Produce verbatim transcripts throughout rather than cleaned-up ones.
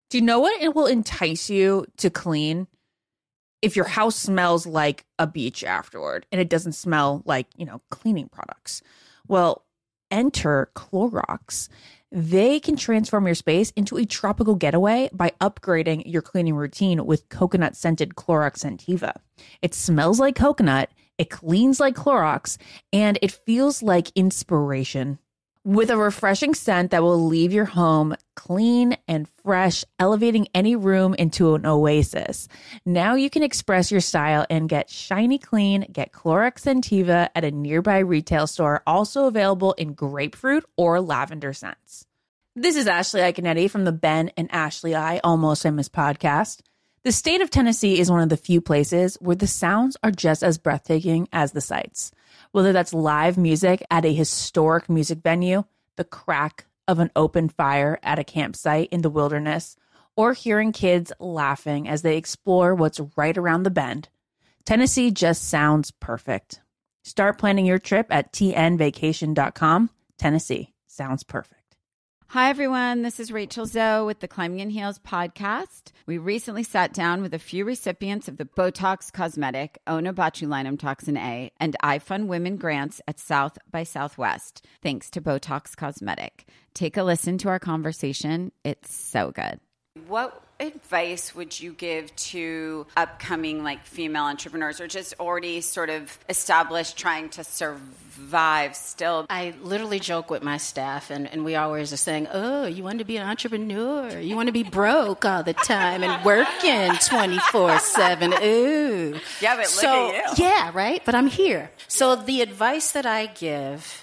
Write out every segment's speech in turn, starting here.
Do you know what it will entice you to clean? If your house smells like a beach afterward and it doesn't smell like, you know, cleaning products. Well, enter Clorox. They can transform your space into a tropical getaway by upgrading your cleaning routine with coconut-scented Clorox Scentiva. It smells like coconut, it cleans like Clorox, and it feels like inspiration. With a refreshing scent that will leave your home clean and fresh, elevating any room into an oasis. Now you can express your style and get shiny clean. Get Clorox Scentiva at a nearby retail store, also available in grapefruit or lavender scents. This is Ashley Iconetti from the Ben and Ashley I Almost Famous podcast. The state of Tennessee is one of the few places where the sounds are just as breathtaking as the sights. Whether that's live music at a historic music venue, the crack of an open fire at a campsite in the wilderness, or hearing kids laughing as they explore what's right around the bend, Tennessee just sounds perfect. Start planning your trip at T N vacation dot com. Tennessee sounds perfect. Hi, everyone. This is Rachel Zoe with the Climbing in Heels podcast. We recently sat down with a few recipients of the Botox Cosmetic, Onabotulinum Toxin A, and iFund Women grants at South by Southwest, thanks to Botox Cosmetic. Take a listen to our conversation. It's so good. What advice would you give to upcoming like female entrepreneurs or just already sort of established trying to survive still? I literally joke with my staff and, and we always are saying, oh, you want to be an entrepreneur? You want to be broke all the time and working twenty-four seven. Ooh. Yeah, but so, look at you. Yeah, right? But I'm here. So the advice that I give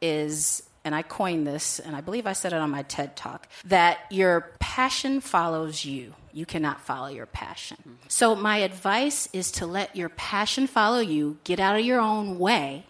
is, and I coined this, and I believe I said it on my TED Talk, that your passion follows you. You cannot follow your passion. Mm-hmm. So my advice is to let your passion follow you, get out of your own way,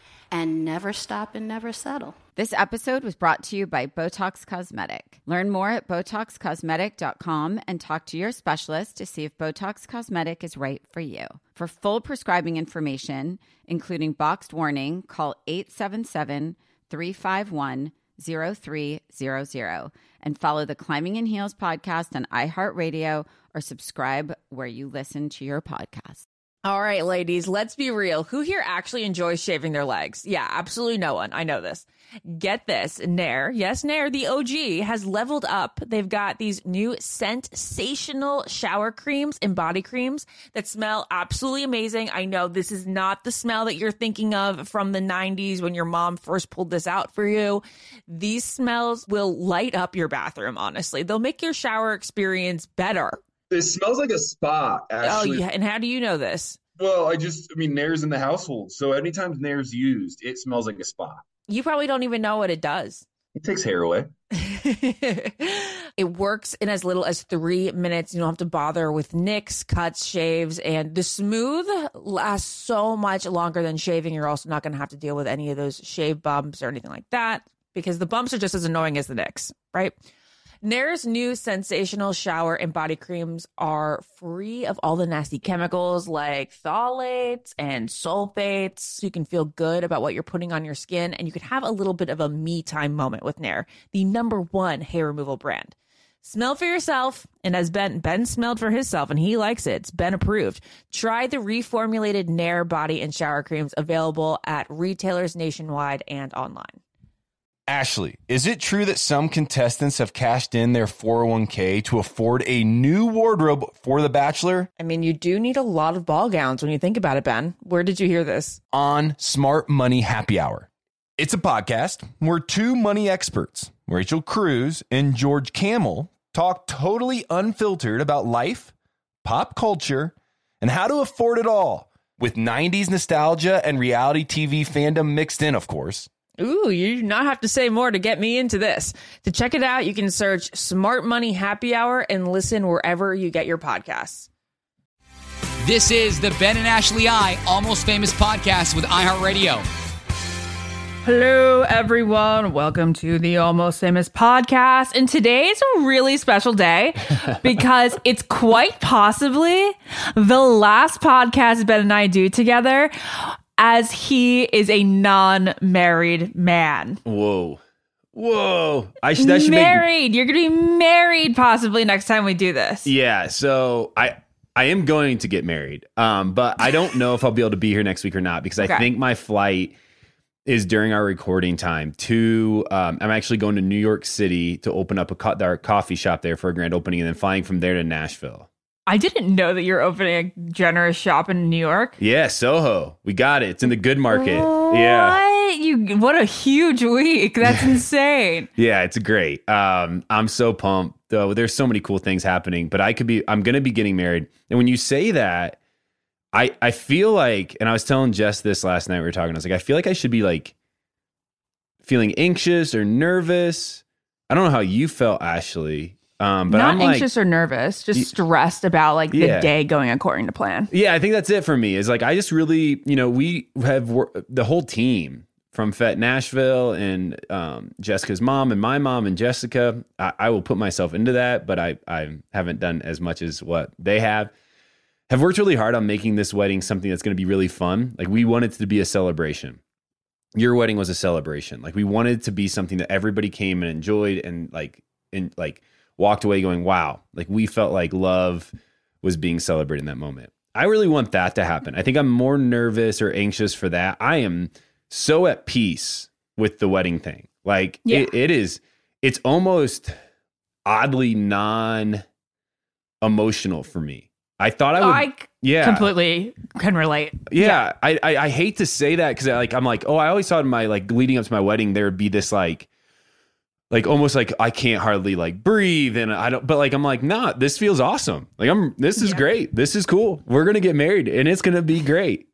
and never stop and never settle. This episode was brought to you by Botox Cosmetic. Learn more at Botox Cosmetic dot com and talk to your specialist to see if Botox Cosmetic is right for you. For full prescribing information, including boxed warning, call eight seven seven, three five one, zero three zero zero and follow the Climbing in Heels podcast on iHeartRadio or subscribe where you listen to your podcast. All right, ladies, let's be real. Who here actually enjoys shaving their legs? Yeah, absolutely no one. I know this. Get this. Nair, yes, Nair, the O G, has leveled up. They've got these new sensational shower creams and body creams that smell absolutely amazing. I know this is not the smell that you're thinking of from the nineties when your mom first pulled this out for you. These smells will light up your bathroom, honestly. They'll make your shower experience better. It smells like a spa, actually. Oh, yeah. And how do you know this? Well, I just, I mean, Nair's in the household. So anytime Nair's used, it smells like a spa. You probably don't even know what it does. It takes hair away. It works in as little as three minutes. You don't have to bother with nicks, cuts, shaves, and the smooth lasts so much longer than shaving. You're also not going to have to deal with any of those shave bumps or anything like that because the bumps are just as annoying as the nicks, right? Nair's new sensational shower and body creams are free of all the nasty chemicals like phthalates and sulfates. So you can feel good about what you're putting on your skin and you can have a little bit of a me time moment with Nair, the number one hair removal brand. Smell for yourself. And as Ben, Ben smelled for himself and he likes it. It's Ben approved. Try the reformulated Nair body and shower creams available at retailers nationwide and online. Ashley, is it true that some contestants have cashed in their four oh one k to afford a new wardrobe for The Bachelor? I mean, you do need a lot of ball gowns when you think about it, Ben. Where did you hear this? On Smart Money Happy Hour. It's a podcast where two money experts, Rachel Cruz and George Kamel, talk totally unfiltered about life, pop culture, and how to afford it all, with nineties nostalgia and reality T V fandom mixed in, of course. Ooh, you do not have to say more to get me into this. To check it out, you can search Smart Money Happy Hour and listen wherever you get your podcasts. This is the Ben and Ashley I Almost Famous podcast with iHeartRadio. Hello, everyone. Welcome to the Almost Famous podcast. And today is a really special day because it's quite possibly the last podcast Ben and I do together, as he is a non-married man. Whoa. Whoa. I should, that should married. make, You're going to be married possibly next time we do this. yeah. So I, I am going to get married. Um, but I don't know if I'll be able to be here next week or not, because Okay. I think my flight is during our recording time to, um, I'm actually going to New York City to open up a co- our coffee shop there for a grand opening, and then flying from there to Nashville. I didn't know that you're opening a generous shop in New York. Yeah. Soho. We got it. It's in the good market. Yeah. What? You, what a huge week. That's insane. Yeah, it's great. Um, I'm so pumped though. There's so many cool things happening, but I could be, I'm going to be getting married. And when you say that, I, I feel like, and I was telling Jess this last night, we were talking, I was like, I feel like I should be like feeling anxious or nervous. I don't know how you felt, Ashley. Um, but Not I'm like, anxious or nervous, just stressed about like the Yeah. day going according to plan. yeah, I think that's it for me. Is like, I just really, you know, we have wor- the whole team from Fett Nashville and um, Jessica's mom and my mom and Jessica. I, I will put myself into that, but I, I haven't done as much as what they have. Have worked really hard on making this wedding something that's going to be really fun. Like, we wanted it to be a celebration. Your wedding was a celebration. Like, we wanted it to be something that everybody came and enjoyed and like, and like walked away going, wow, like we felt like love was being celebrated in that moment. I really want that to happen. I think I'm more nervous or anxious for that. I am so at peace with the wedding thing. Like Yeah. it, it is, it's almost oddly non-emotional for me. I thought I would, I yeah, completely can relate. yeah. I, I I hate to say that because I like I'm like, oh, I always thought in my like leading up to my wedding there would be this like, like almost like I can't hardly like breathe and I don't, but like I'm like, nah, this feels awesome. Like I'm, this is Yeah. great. This is cool. We're gonna get married and it's gonna be great.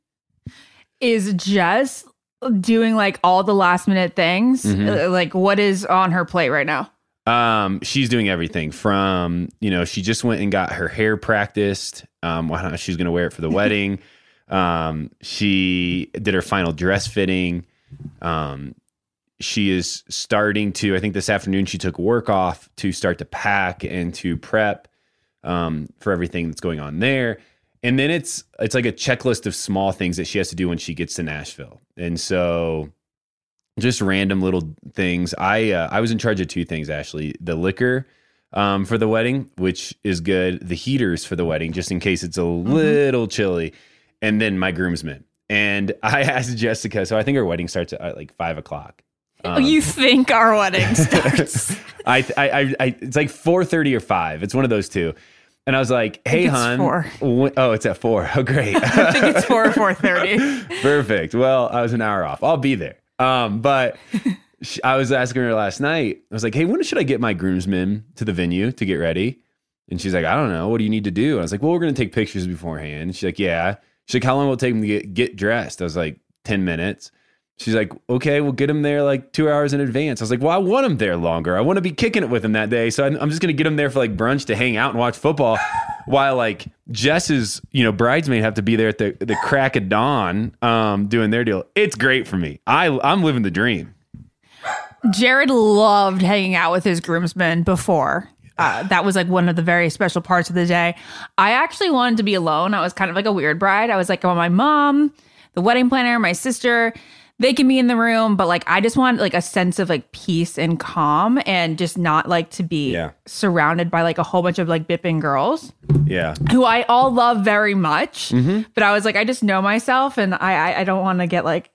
Is Jess doing like all the last minute things? Mhm. Uh, Like what is on her plate right now? Um, she's doing everything from, you know, she just went and got her hair practiced. Um, why not? She's going to wear it for the wedding. Um, she did her final dress fitting. Um, she is starting to, I think this afternoon she took work off to start to pack and to prep, um, for everything that's going on there. And then it's, it's like a checklist of small things that she has to do when she gets to Nashville. And so just random little things. I uh, I was in charge of two things, Ashley. The liquor um, for the wedding, which is good. The heaters for the wedding, just in case it's a little chilly. And then my groomsmen. And I asked Jessica, so I think our wedding starts at like five o'clock. Um, You think our wedding starts? I, I, I, I, it's like four thirty or five. It's one of those two. And I was like, hey, it's hon. four. Wh- oh, it's at four. Oh, great. I think it's four or four thirty. Perfect. Well, I was an hour off. I'll be there. Um, but she, I was asking her last night, I was like, hey, when should I get my groomsmen to the venue to get ready? And she's like, I don't know. What do you need to do? And I was like, well, we're going to take pictures beforehand. And she's like, yeah. She's like, how long will it take them to get, get dressed? I was like, ten minutes. She's like, okay, we'll get them there like two hours in advance. I was like, well, I want them there longer. I want to be kicking it with them that day. So I'm, I'm just going to get them there for like brunch to hang out and watch football while like Jess's, you know, bridesmaid have to be there at the, the crack of dawn um, doing their deal. It's great for me. I, I'm living the dream. Jared loved hanging out with his groomsmen before. Uh, that was like one of the very special parts of the day. I actually wanted to be alone. I was kind of like a weird bride. I was like, oh, my mom, the wedding planner, my sister, they can be in the room, but like I just want like a sense of like peace and calm and just not like to be Yeah. surrounded by like a whole bunch of like bipping girls Yeah. who I all love very much. Mm-hmm. But I was like, I just know myself and I I, I don't want to get like,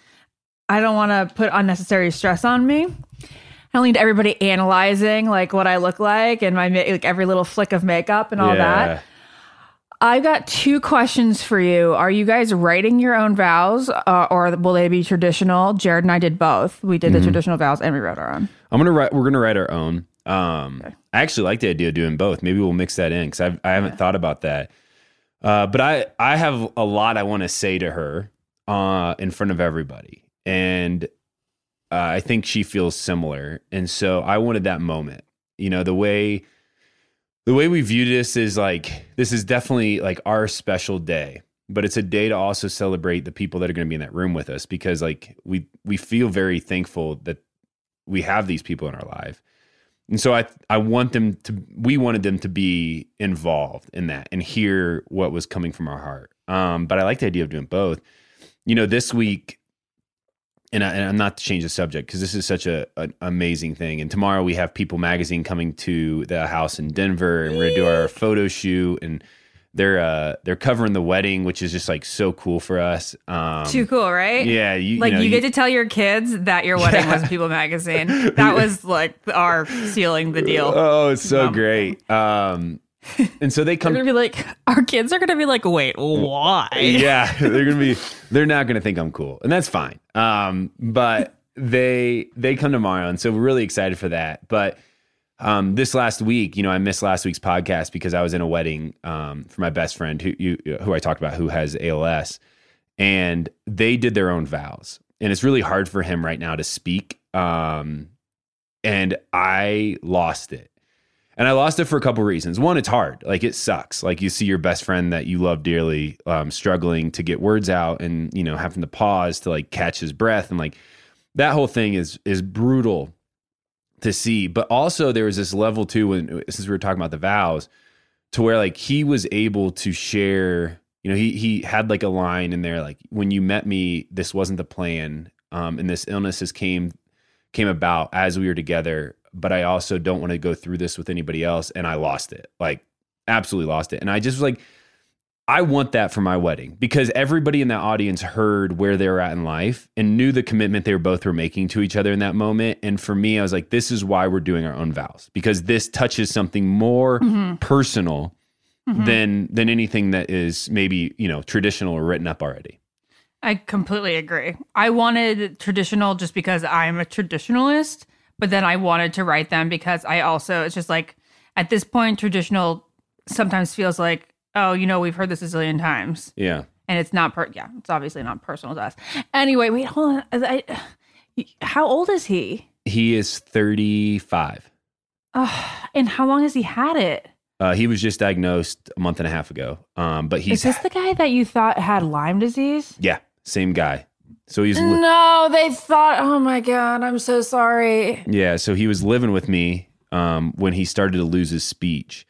I don't want to put unnecessary stress on me. I don't need everybody analyzing like what I look like and my ma- like every little flick of makeup and all that. I've got two questions for you. Are you guys writing your own vows uh, or will they be traditional? Jared and I did both. We did the traditional vows and we wrote our own. I'm gonna write. We're gonna write our own. Um, Okay. I actually like the idea of doing both. Maybe we'll mix that in because I I haven't thought about that. Uh, but I I have a lot I want to say to her uh, in front of everybody, and uh, I think she feels similar. And so I wanted that moment. You know, the way the way we view this is like this is definitely like our special day. But it's a day to also celebrate the people that are going to be in that room with us because like we we feel very thankful that we have these people in our life. And so I I want them to we wanted them to be involved in that and hear what was coming from our heart. Um, but I like the idea of doing both. You know, this week and, I, and I'm not to change the subject because this is such a an amazing thing. And tomorrow we have People Magazine coming to the house in Denver, and we're gonna do our photo shoot, and they're uh, they're covering the wedding, which is just like so cool for us. Um, Too cool, right? Yeah, you, like you, know, you you get to tell your kids that your wedding Yeah. was People Magazine. That was like our sealing the deal. Oh, it's so Um, great. Um, and so they They're come. gonna be like, our kids are gonna be like, wait, why? Yeah, they're gonna be. They're not gonna think I'm cool, and that's fine. Um, but they they come tomorrow, and so we're really excited for that. But um, this last week, you know, I missed last week's podcast because I was in a wedding um, for my best friend who you who I talked about who has A L S, and they did their own vows, and it's really hard for him right now to speak. Um, and I lost it. And I lost it for a couple reasons. One, it's hard. Like it sucks. Like you see your best friend that you love dearly um, struggling to get words out, and you know having to pause to like catch his breath, and like that whole thing is is brutal to see. But also there was this level too when since we were talking about the vows, to where like he was able to share. You know, he he had like a line in there like, when you met me, this wasn't the plan, um, and this illness has came came about as we were together. But I also don't want to go through this with anybody else. And I lost it, like absolutely lost it. And I just was like, I want that for my wedding, because everybody in that audience heard where they were at in life and knew the commitment they were both were making to each other in that moment. And for me, I was like, this is why we're doing our own vows, because this touches something more Mm-hmm. personal than, than anything that is maybe, you know, traditional or written up already. I completely agree. I wanted traditional just because I'm a traditionalist, but then I wanted to write them because I also, it's just like, at this point, traditional sometimes feels like, oh, you know, we've heard this a zillion times. Yeah. And it's not, per- yeah, it's obviously not personal to us. Anyway, wait, hold on. I, how old is he? He is thirty-five. Uh, and how long has he had it? Uh, he was just diagnosed a month and a half ago. Um, but he's, Is this the guy that you thought had Lyme disease? yeah, same guy. So he's, li- No, they thought, oh my God, I'm so sorry. yeah. So he was living with me, um, when he started to lose his speech.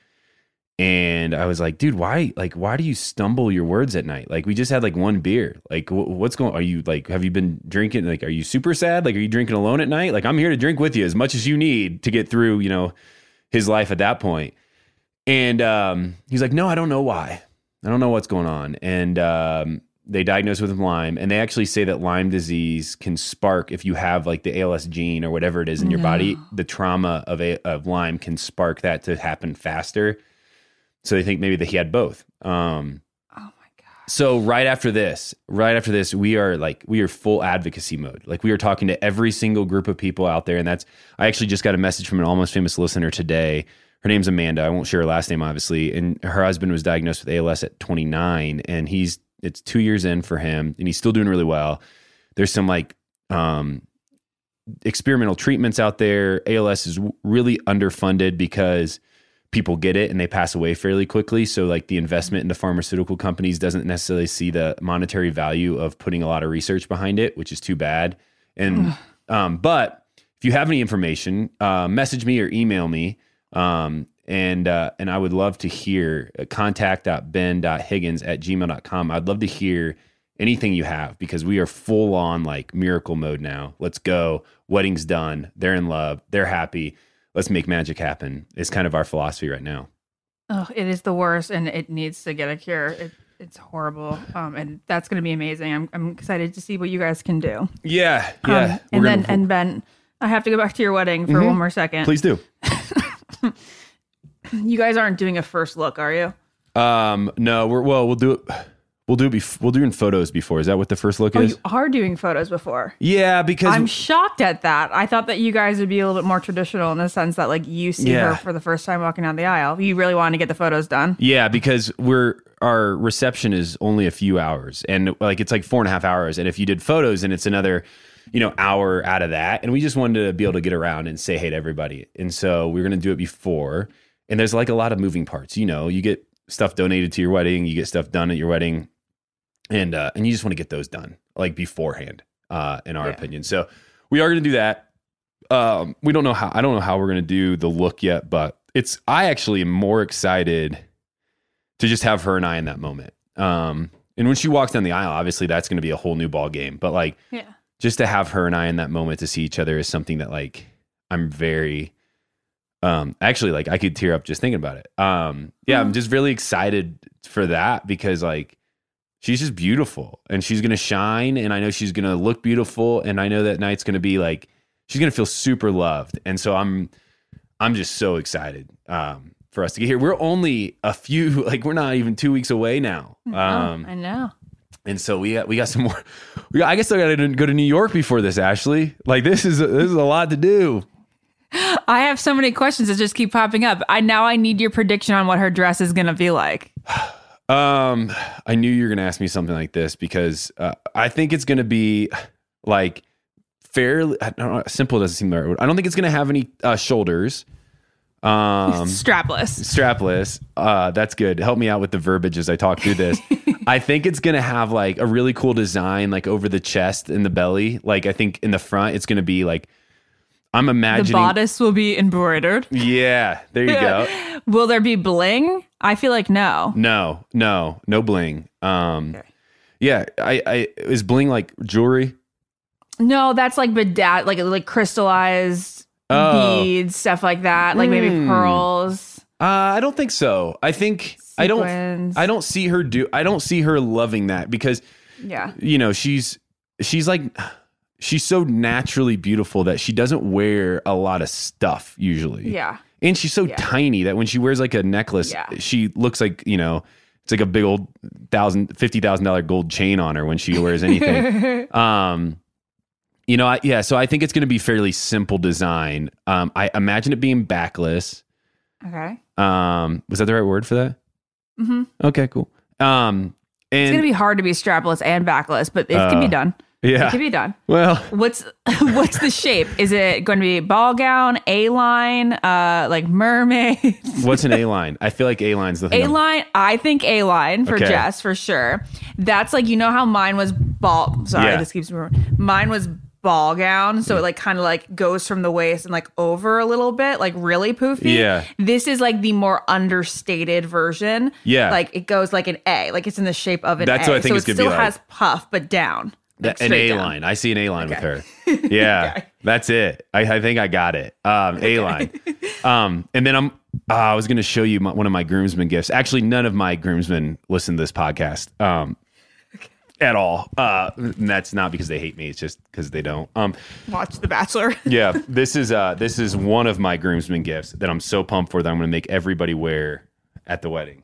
And I was like, dude, why, like, why do you stumble your words at night? Like, we just had like one beer. Like, wh- what's going, are you like, have you been drinking? Like, are you super sad? Like, are you drinking alone at night? Like, I'm here to drink with you as much as you need to get through, you know, his life at that point. And, um, he's like, no, I don't know why. I don't know what's going on. And, um, they diagnosed with Lyme, and they actually say that Lyme disease can spark, if you have like the A L S gene or whatever it is in your body, the trauma of a, of Lyme can spark that to happen faster. So they think maybe that he had both. Um, Oh my God. so right after this, right after this, we are like, we are full advocacy mode. Like we are talking to every single group of people out there. And that's, I actually just got a message from an Almost Famous listener today. Her name's Amanda. I won't share her last name, obviously. And her husband was diagnosed with A L S at twenty-nine, and he's, it's two years in for him, and he's still doing really well. There's some like, um, experimental treatments out there. A L S is w- really underfunded because people get it and they pass away fairly quickly. So like the investment in the pharmaceutical companies doesn't necessarily see the monetary value of putting a lot of research behind it, which is too bad. And, um, but if you have any information, uh, message me or email me. Um, and, uh, and I would love to hear uh, contact.ben.higgins at gmail dot com. I'd love to hear anything you have, because we are full on like miracle mode now. Let's go. Wedding's done. They're in love. They're happy. Let's make magic happen. It's kind of our philosophy right now. Oh, it is the worst, and it needs to get a cure. It, it's horrible, um, and that's going to be amazing. I'm I'm excited to see what you guys can do. Yeah. Um, Yeah. and We're then, gonna- and Ben, I have to go back to your wedding for one more second. please do. You guys aren't doing a first look, are you? Um, no, we're, well, we'll do it. We'll do it. Bef- we'll do in photos before. Is that what the first look Oh, is? you are doing photos before. Yeah, because I'm shocked at that. I thought that you guys would be a little bit more traditional in the sense that, like, you see Yeah. her for the first time walking down the aisle. You really want to get the photos done. yeah, because we're our reception is only a few hours, and like it's like four and a half hours. And if you did photos, and it's another, you know, hour out of that. And we just wanted to be able to get around and say hey to everybody. And so we we're gonna do it before. And there's like a lot of moving parts. You know, you get stuff donated to your wedding, you get stuff done at your wedding, and uh, and you just want to get those done like beforehand, uh, in our Yeah. opinion. So we are going to do that. Um, we don't know how. I don't know how we're going to do the look yet, but it's. I actually am more excited to just have her and I in that moment. Um, and when she walks down the aisle, obviously that's going to be a whole new ball game. But like, Yeah. just to have her and I in that moment to see each other is something that like I'm very um actually like I could tear up just thinking about it. Um yeah, I'm just really excited for that because like she's just beautiful and she's going to shine and I know she's going to look beautiful and I know that night's going to be like she's going to feel super loved. And so I'm I'm just so excited um for us to get here. We're only a few like we're not even two weeks away now. Um I know. And so we got we got some more. We got, I guess I got to go to New York before this, Ashley. Like this is this is a lot to do. I have so many questions that just keep popping up. I now I need your prediction on what her dress is going to be like. Um, I knew you were going to ask me something like this because uh, I think it's going to be like fairly I don't know, simple. Doesn't seem the right word. I don't think it's going to have any uh, shoulders. Um, strapless. Strapless. Uh, that's good. Help me out with the verbiage as I talk through this. I think it's going to have like a really cool design, like over the chest and the belly. Like I think in the front, it's going to be like, I'm imagining. The bodice will be embroidered. Yeah, there you go. Will there be bling? I feel like no. No, no, no bling. Um, okay. Yeah, I, I is bling like jewelry? No, that's like bedad, like like crystallized oh. beads, stuff like that, like mm. maybe pearls. Uh, I don't think so. I think Sequins. I don't. I don't see her do. I don't see her loving that because, yeah, you know, she's she's like. She's so naturally beautiful that she doesn't wear a lot of stuff usually. Yeah. And she's so yeah. tiny that when she wears like a necklace, yeah. she looks like, you know, it's like a big old thousand, fifty thousand dollar gold chain on her when she wears anything. um, you know, I, yeah. So I think it's going to be fairly simple design. Um, I imagine it being backless. Okay. Um, was that the right word for that? Mm-hmm. Okay, cool. Um, and it's going to be hard to be strapless and backless, but it uh, can be done. Yeah. It can be done. Well, what's what's the shape? Is it going to be ball gown, A-line, uh, like mermaid? What's an A-line? I feel like A-line's the thing. A-line, I think A-line for okay. Jess, for sure. That's like, you know how mine was ball, sorry, yeah. this keeps me Mine was ball gown, so it like kind of like goes from the waist and like over a little bit, like really poofy. Yeah. This is like the more understated version. Yeah. Like it goes like an A, like it's in the shape of an That's A. what I think so it's it going to be still like. has puff, but down. Like an A-line. I see an A-line okay. with her. Yeah, okay. That's it. I, I think I got it. Um, okay. A-line. Um, and then I'm. Uh, I was going to show you my, one of my groomsmen gifts. Actually, none of my groomsmen listen to this podcast um, okay. at all. Uh, and that's not because they hate me. It's just because they don't. Um, Watch The Bachelor. yeah, this is uh, this is one of my groomsmen gifts that I'm so pumped for that I'm going to make everybody wear at the wedding.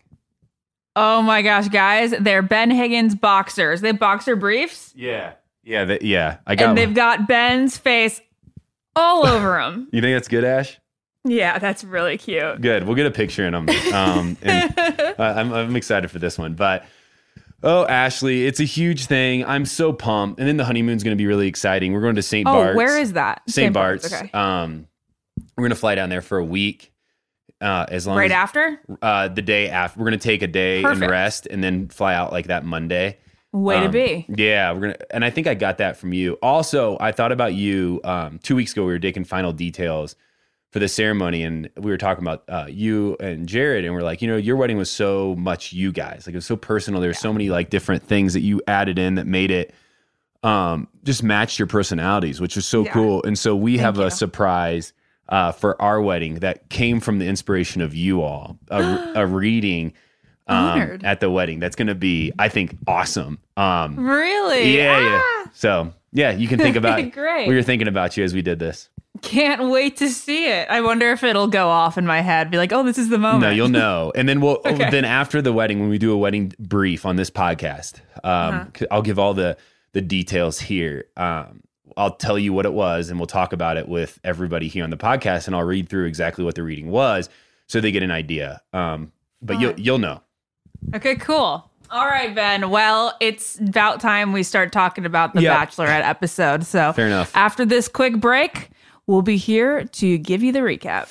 Oh my gosh, guys. They're Ben Higgins boxers. They have boxer briefs. Yeah. Yeah. They, yeah. I got And they've got Ben's face all over them. You think that's good, Ash? Yeah, that's really cute. Good. We'll get a picture in them. Um, and, uh, I'm, I'm excited for this one. But, oh, Ashley, it's a huge thing. I'm so pumped. And then the honeymoon's going to be really exciting. We're going to Saint Oh, Bart's. where is that? Saint Bart's. Okay. Um, we're going to fly down there for a week. Uh, as long right as, after? Uh, the day after. We're going to take a day Perfect. and rest and then fly out like that Monday. Way um, to be. Yeah, we're gonna, and I think I got that from you. Also, I thought about you um, two weeks ago. We were taking final details for the ceremony, and we were talking about uh, you and Jared, and we're like, you know, your wedding was so much you guys. Like it was so personal. There were yeah. so many like different things that you added in that made it um, just matched your personalities, which was so yeah. cool. And so we Thank have you. a surprise uh, for our wedding that came from the inspiration of you all. A, a reading. Um, at the wedding. That's going to be, I think, awesome. Um, really? Yeah, ah! yeah. So, yeah, you can think about Great. We were thinking about you as we did this. Can't wait to see it. I wonder if it'll go off in my head. Be like, oh, this is the moment. No, you'll know. And then we'll, okay. then after the wedding, when we do a wedding brief on this podcast, um, uh-huh. I'll give all the, the details here. Um, I'll tell you what it was and we'll talk about it with everybody here on the podcast and I'll read through exactly what the reading was so they get an idea. Um, but you'll, you'll know. Okay, cool. All right, Ben. Well, it's about time we start talking about the yep. Bachelorette episode. So fair enough. After this quick break, we'll be here to give you the recap.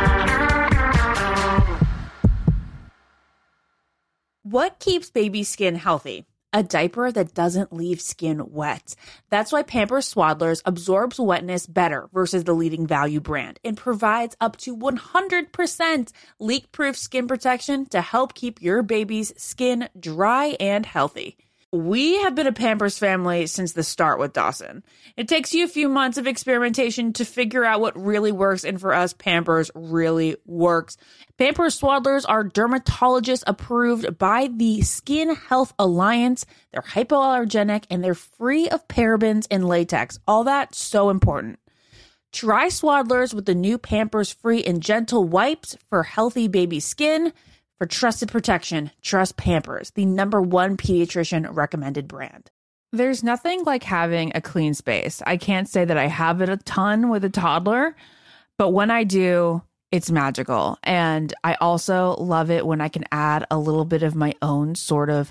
What keeps baby skin healthy? A diaper that doesn't leave skin wet. That's why Pampers Swaddlers absorbs wetness better versus the leading value brand and provides up to one hundred percent leak-proof skin protection to help keep your baby's skin dry and healthy. We have been a Pampers family since the start with Dawson. It takes you a few months of experimentation to figure out what really works, and for us, Pampers really works. Pampers Swaddlers are dermatologist approved by the Skin Health Alliance. They're hypoallergenic and they're free of parabens and latex. All that so important. Try Swaddlers with the new Pampers Free and Gentle wipes for healthy baby skin. For trusted protection, trust Pampers, the number one pediatrician recommended brand. There's nothing like having a clean space. I can't say that I have it a ton with a toddler, but when I do, it's magical. And I also love it when I can add a little bit of my own sort of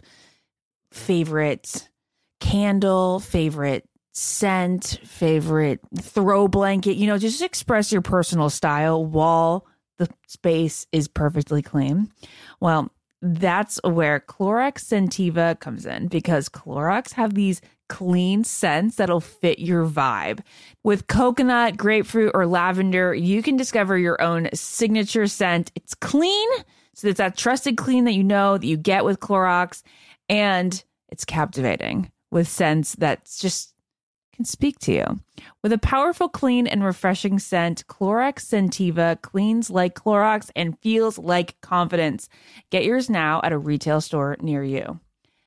favorite candle, favorite scent, favorite throw blanket, you know, just express your personal style while the space is perfectly clean. Well, that's where Clorox Scentiva comes in, because Clorox have these clean scents that'll fit your vibe. With coconut, grapefruit, or lavender, you can discover your own signature scent. It's clean, so it's that trusted clean that you know that you get with Clorox, and it's captivating with scents that's just can speak to you. With a powerful, clean, and refreshing scent, Clorox Scentiva cleans like Clorox and feels like confidence. Get yours now at a retail store near you.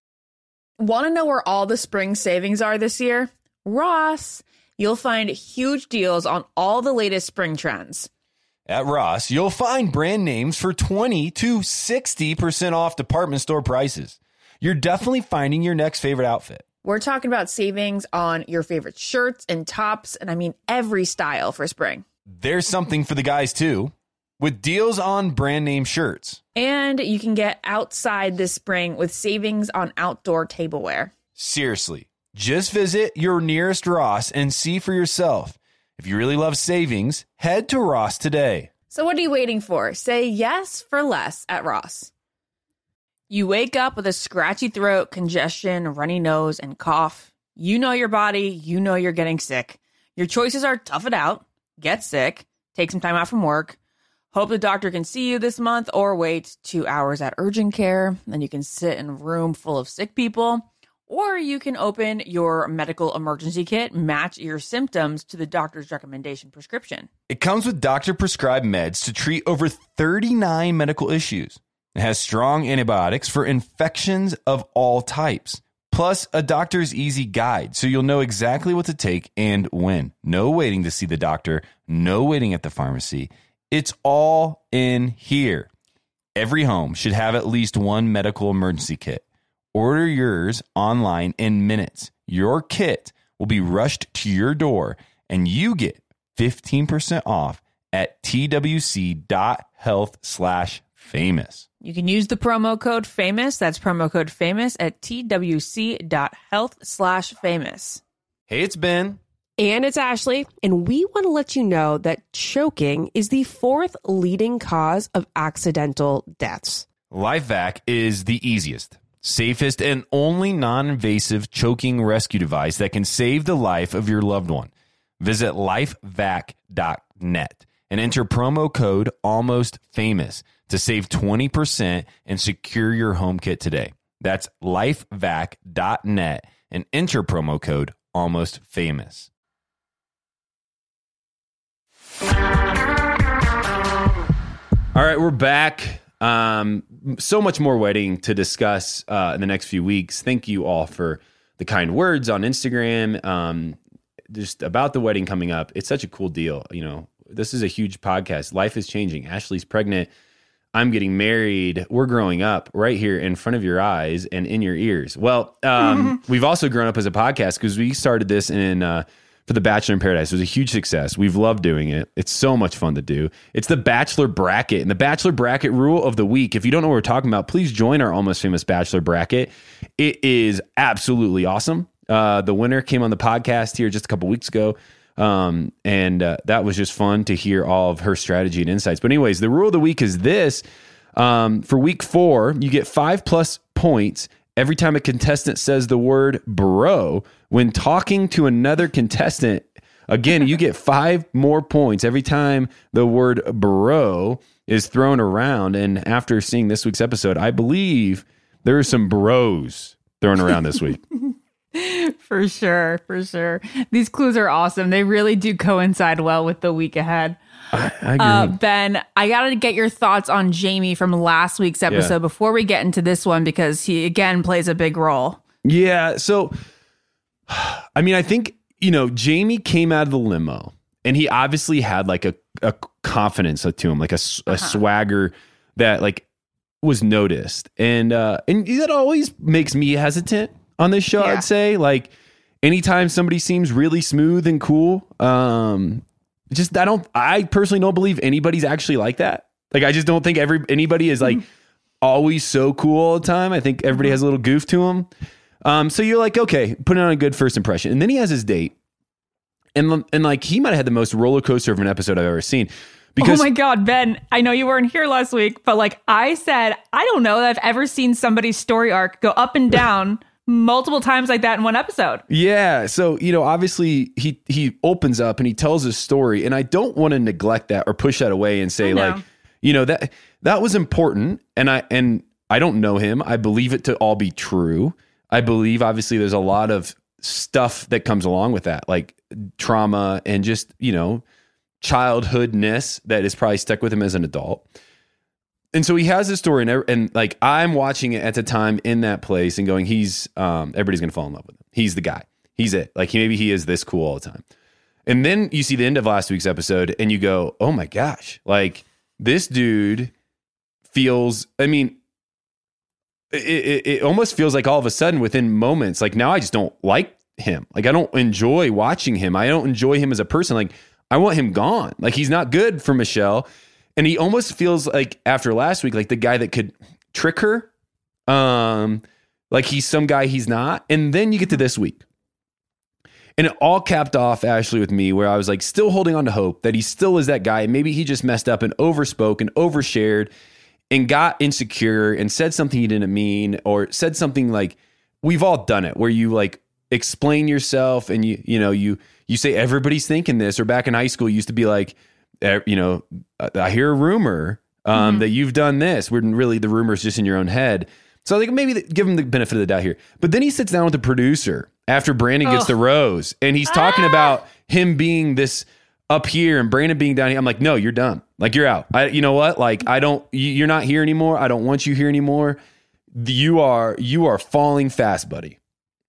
Want to know where all the spring savings are this year? Ross. You'll find huge deals on all the latest spring trends. At Ross, you'll find brand names for twenty to sixty percent off department store prices. You're definitely finding your next favorite outfit. We're talking about savings on your favorite shirts and tops, and I mean every style for spring. There's something for the guys, too, with deals on brand name shirts. And you can get outside this spring with savings on outdoor tableware. Seriously, just visit your nearest Ross and see for yourself. If you really love savings, head to Ross today. So what are you waiting for? Say yes for less at Ross. You wake up with a scratchy throat, congestion, runny nose, and cough. You know your body. You know you're getting sick. Your choices are tough it out, get sick, take some time out from work, hope the doctor can see you this month, or wait two hours at urgent care. Then you can sit in a room full of sick people. Or you can open your medical emergency kit, match your symptoms to the doctor's recommendation prescription. It comes with doctor-prescribed meds to treat over thirty-nine medical issues. It has strong antibiotics for infections of all types, plus a doctor's easy guide, so you'll know exactly what to take and when. No waiting to see the doctor, no waiting at the pharmacy. It's all in here. Every home should have at least one medical emergency kit. Order yours online in minutes. Your kit will be rushed to your door, and you get fifteen percent off at twc.health slash famous. You can use the promo code FAMOUS. That's promo code FAMOUS at twc.health slash famous. Hey, it's Ben. And it's Ashley. And we want to let you know that choking is the fourth leading cause of accidental deaths. LifeVac is the easiest, safest, and only non-invasive choking rescue device that can save the life of your loved one. Visit lifevac dot net and enter promo code ALMOSTFAMOUS to save twenty percent and secure your home kit today. That's lifevac dot net and enter promo code ALMOSTFAMOUS. All right, we're back. Um, so much more wedding to discuss uh, in the next few weeks. Thank you all for the kind words on Instagram, um, just about the wedding coming up. It's such a cool deal. You know, this is a huge podcast. Life is changing. Ashley's pregnant. I'm getting married. We're growing up right here in front of your eyes and in your ears. Well, um, we've also grown up as a podcast because we started this in uh, for The Bachelor in Paradise. It was a huge success. We've loved doing it. It's so much fun to do. It's the Bachelor Bracket. And the Bachelor Bracket rule of the week, if you don't know what we're talking about, please join our Almost Famous Bachelor Bracket. It is absolutely awesome. Uh, the winner came on the podcast here just a couple weeks ago. Um, and uh, that was just fun to hear all of her strategy and insights. But anyways, the rule of the week is this. Um, for week four, you get five plus points every time a contestant says the word bro when talking to another contestant. Again, you get five more points every time the word bro is thrown around. And after seeing this week's episode, I believe there are some bros throwing around this week. For sure, for sure. These clues are awesome. They really do coincide well with the week ahead. I, I agree. Uh, Ben, I got to get your thoughts on Jamie from last week's episode Yeah. before we get into this one, because he, again, plays a big role. Yeah. So, I mean, I think, you know, Jamie came out of the limo and he obviously had like a, a confidence to him, like a, a Uh-huh. swagger that like was noticed. And, uh, and that always makes me hesitant on this show. Yeah. I'd say, like, anytime somebody seems really smooth and cool, um, just, I don't, I personally don't believe anybody's actually like that. Like, I just don't think every, anybody is like always so cool all the time. I think everybody has a little goof to them. Um, so you're like, okay, putting on a good first impression. And then he has his date. And, and like, he might have had the most roller coaster of an episode I've ever seen. Because Oh my God, Ben, I know you weren't here last week, but like I said, I don't know that I've ever seen somebody's story arc go up and down multiple times like that in one episode. Yeah. So, you know, obviously he he opens up and he tells his story. And I don't want to neglect that or push that away and say, I know. like, you know, that that was important. And I and I don't know him. I believe it to all be true. I believe obviously there's a lot of stuff that comes along with that, like trauma and just, you know, childhoodness that is probably stuck with him as an adult. And so he has this story, and, and like I'm watching it at the time in that place and going, he's um, everybody's gonna fall in love with him. He's the guy. He's it. Like he, maybe he is this cool all the time. And then you see the end of last week's episode, and you go, oh my gosh, like this dude feels. I mean, it, it, it almost feels like all of a sudden within moments, like now I just don't like him. Like I don't enjoy watching him. I don't enjoy him as a person. Like I want him gone. Like he's not good for Michelle. And he almost feels like after last week, like the guy that could trick her. Um, like he's some guy he's not. And then you get to this week. And it all capped off, Ashley, with me, where I was like still holding on to hope that he still is that guy. Maybe he just messed up and overspoke and overshared and got insecure and said something he didn't mean, or said something like, we've all done it, where you like explain yourself and you, you know, you, you say everybody's thinking this, or back in high school, you used to be like, you know, I hear a rumor um, mm-hmm. that you've done this, when really the rumor is just in your own head. So I think maybe give him the benefit of the doubt here. But then he sits down with the producer after Brandon gets oh. the rose, and he's talking ah. about him being this up here and Brandon being down here. I'm like, no, you're done. Like you're out. I, you know what? Like I don't. You're not here anymore. I don't want you here anymore. You are. You are falling fast, buddy.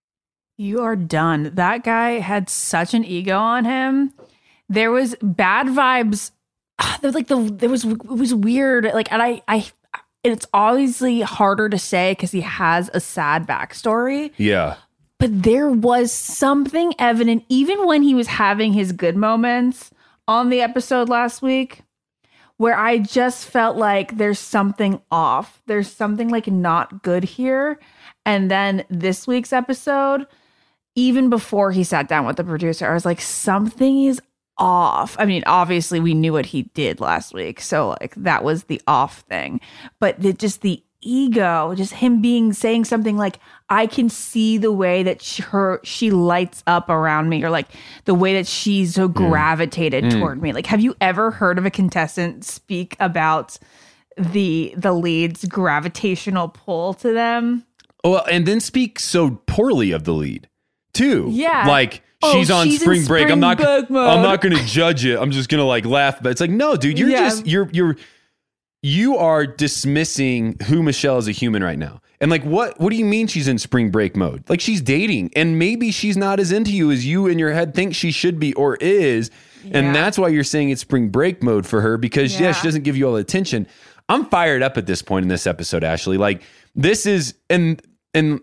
You are done. That guy had such an ego on him. There was bad vibes. There was like the there was it was weird. Like, and I I it's obviously harder to say because he has a sad backstory. Yeah. But there was something evident even when he was having his good moments on the episode last week, where I just felt like there's something off. There's something like not good here. And then this week's episode, even before he sat down with the producer, I was like, something is off. I mean, obviously we knew what he did last week, so like that was the off thing. But the, just the ego, just him being saying something like, I can see the way that she, her she lights up around me, or like the way that she's so gravitated mm. toward me. Like, have you ever heard of a contestant speak about the the lead's gravitational pull to them? Well, and then speak so poorly of the lead too. Yeah, like. Oh, she's on she's spring, spring break. I'm not. break mode. I'm not going to judge it. I'm just going to like laugh. But it's like, no, dude, you're Yeah. just you're you're you are dismissing who Michelle is a human right now. And like, what what do you mean she's in spring break mode? Like she's dating, and maybe she's not as into you as you in your head think she should be or is, Yeah. and that's why you're saying it's spring break mode for her, because yeah, Yeah. she doesn't give you all the attention. I'm fired up at this point in this episode, Ashley. Like this is and and.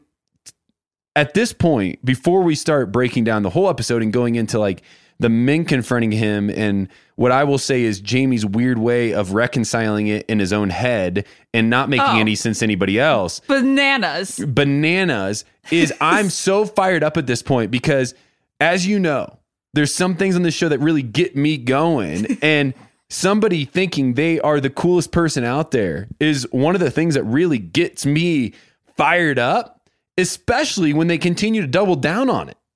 At this point, before we start breaking down the whole episode and going into like the men confronting him and what I will say is Jamie's weird way of reconciling it in his own head and not making Oh. any sense to anybody else. Bananas. Bananas is I'm so fired up at this point because, as you know, there's some things on this show that really get me going, and somebody thinking they are the coolest person out there is one of the things that really gets me fired up. Especially when they continue to double down on it.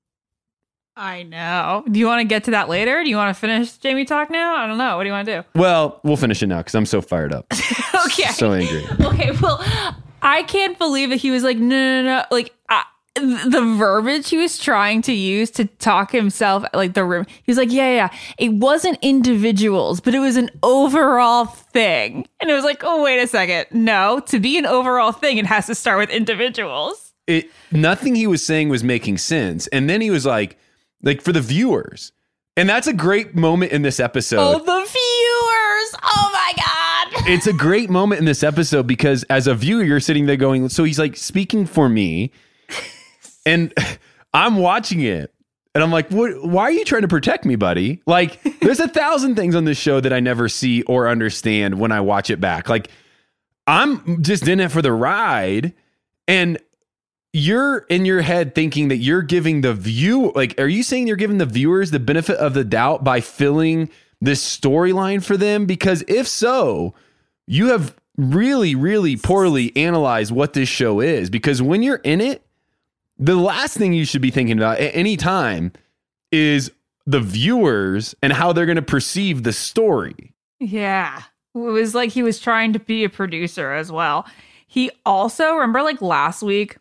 I know. Do you want to get to that later? Do you want to finish Jamie talk now? I don't know. What do you want to do? Well, we'll finish it now because I'm so fired up. Okay. So angry. Okay, well, I can't believe that he was like, no, no, no. Like, I, the verbiage he was trying to use to talk himself, like the room, he was like, yeah, yeah, it wasn't individuals, but it was an overall thing. And it was like, oh, wait a second. No, to be an overall thing, it has to start with individuals. It, nothing he was saying was making sense. And then he was like, like for the viewers. And that's a great moment in this episode. Oh, the viewers. Oh my God. It's a great moment in this episode because as a viewer, you're sitting there going, so he's like speaking for me. And I'm watching it and I'm like, what, why are you trying to protect me, buddy? Like, there's a thousand things on this show that I never see or understand when I watch it back. Like, I'm just in it for the ride. And you're in your head thinking that you're giving the view, like, are you saying you're giving the viewers the benefit of the doubt by filling this storyline for them? Because if so, you have really, really poorly analyzed what this show is. Because when you're in it, the last thing you should be thinking about at any time is the viewers and how they're going to perceive the story. Yeah. It was like he was trying to be a producer as well. He also, remember like last week,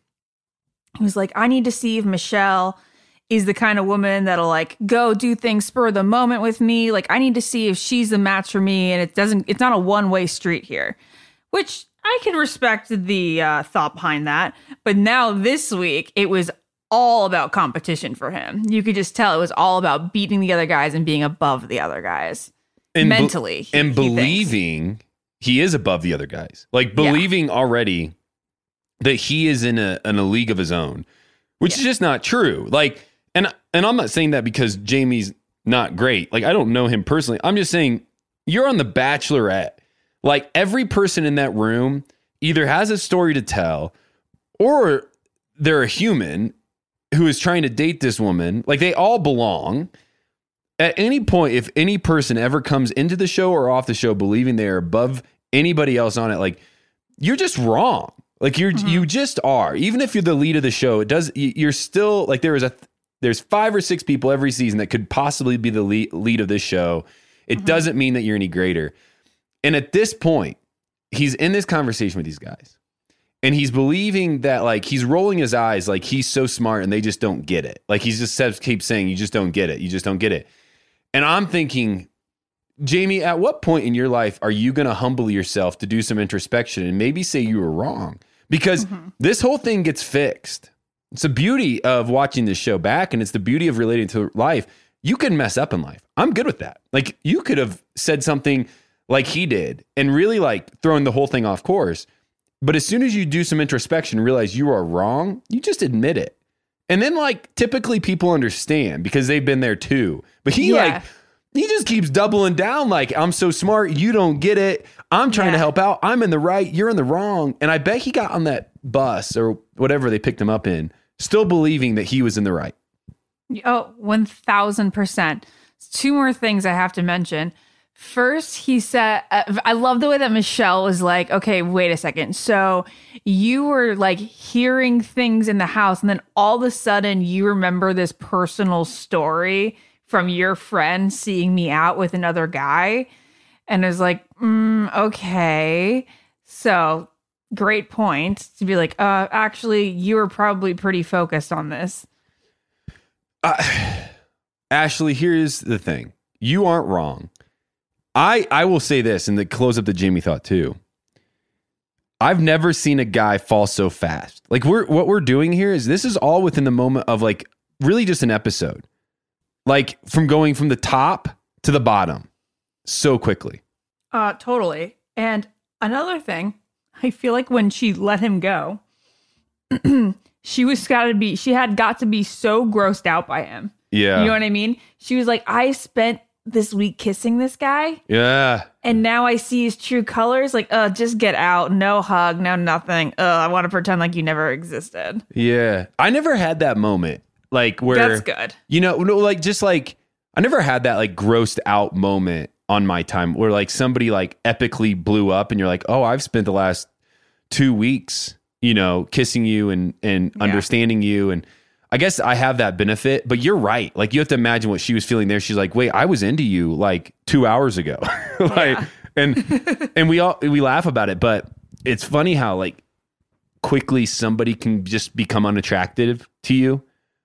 he was like, I need to see if Michelle is the kind of woman that'll like go do things spur of the moment with me. Like, I need to see if she's the match for me. And it doesn't, it's not a one-way street here, which I can respect the uh, thought behind that. But now this week, it was all about competition for him. You could just tell it was all about beating the other guys and being above the other guys. And mentally. Be- and he believing thinks. he is above the other guys. Like believing yeah. already that he is in a, in a league of his own, which yeah. is just not true. Like, and, and I'm not saying that because Jamie's not great. Like, I don't know him personally. I'm just saying you're on The Bachelorette. Like, every person in that room either has a story to tell or they're a human who is trying to date this woman. Like, they all belong. At any point, if any person ever comes into the show or off the show believing they're above anybody else on it, like, you're just wrong. Like, you're, mm-hmm. you just are. Even if you're the lead of the show, it does, you're still, like, there is a, there's five or six people every season that could possibly be the lead, lead of this show. It mm-hmm. doesn't mean that you're any greater. And at this point, he's in this conversation with these guys and he's believing that like he's rolling his eyes like he's so smart and they just don't get it. Like he's just says, keeps saying, you just don't get it. You just don't get it. And I'm thinking, Jamie, at what point in your life are you going to humble yourself to do some introspection and maybe say you were wrong? Because mm-hmm. this whole thing gets fixed. It's the beauty of watching this show back and it's the beauty of relating to life. You can mess up in life. I'm good with that. Like you could have said something like he did and really like throwing the whole thing off course. But as soon as you do some introspection and realize you are wrong, you just admit it. And then like typically people understand because they've been there too. But he yeah. like, he just keeps doubling down like, I'm so smart, you don't get it. I'm trying yeah. to help out. I'm in the right, you're in the wrong. And I bet he got on that bus or whatever they picked him up in, still believing that he was in the right. Oh, one thousand percent. Two more things I have to mention. First, he said, uh, I love the way that Michelle was like, okay, wait a second. So you were like hearing things in the house and then all of a sudden you remember this personal story from your friend seeing me out with another guy. And it was like, mm, okay. So great point to be like, uh, actually, you were probably pretty focused on this. Uh, Ashley, here's the thing. You aren't wrong. I, I will say this, and to close up the Jamie thought too. I've never seen a guy fall so fast. Like we're what we're doing here is this is all within the moment of like really just an episode. Like from going from the top to the bottom so quickly. Uh, totally. And another thing, I feel like when she let him go, she was got to be, she had got to be so grossed out by him. Yeah. You know what I mean? She was like, I spent this week kissing this guy. Yeah. And now I see his true colors. Like, uh, just get out. No hug, no nothing. Uh, I want to pretend like you never existed. Yeah. I never had that moment. Like where that's good. You know, like just like I never had that like grossed out moment on my time where like somebody like epically blew up and you're like, oh, I've spent the last two weeks, you know, kissing you and and yeah. understanding you. And I guess I have that benefit, but you're right. Like you have to imagine what she was feeling there. She's like, wait, I was into you like two hours ago. like, yeah. and, and we all, we laugh about it, but it's funny how like quickly somebody can just become unattractive to you.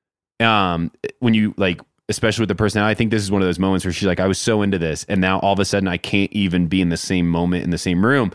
Um, when you like, especially with the personality, I think this is one of those moments where she's like, I was so into this, and now all of a sudden I can't even be in the same moment in the same room.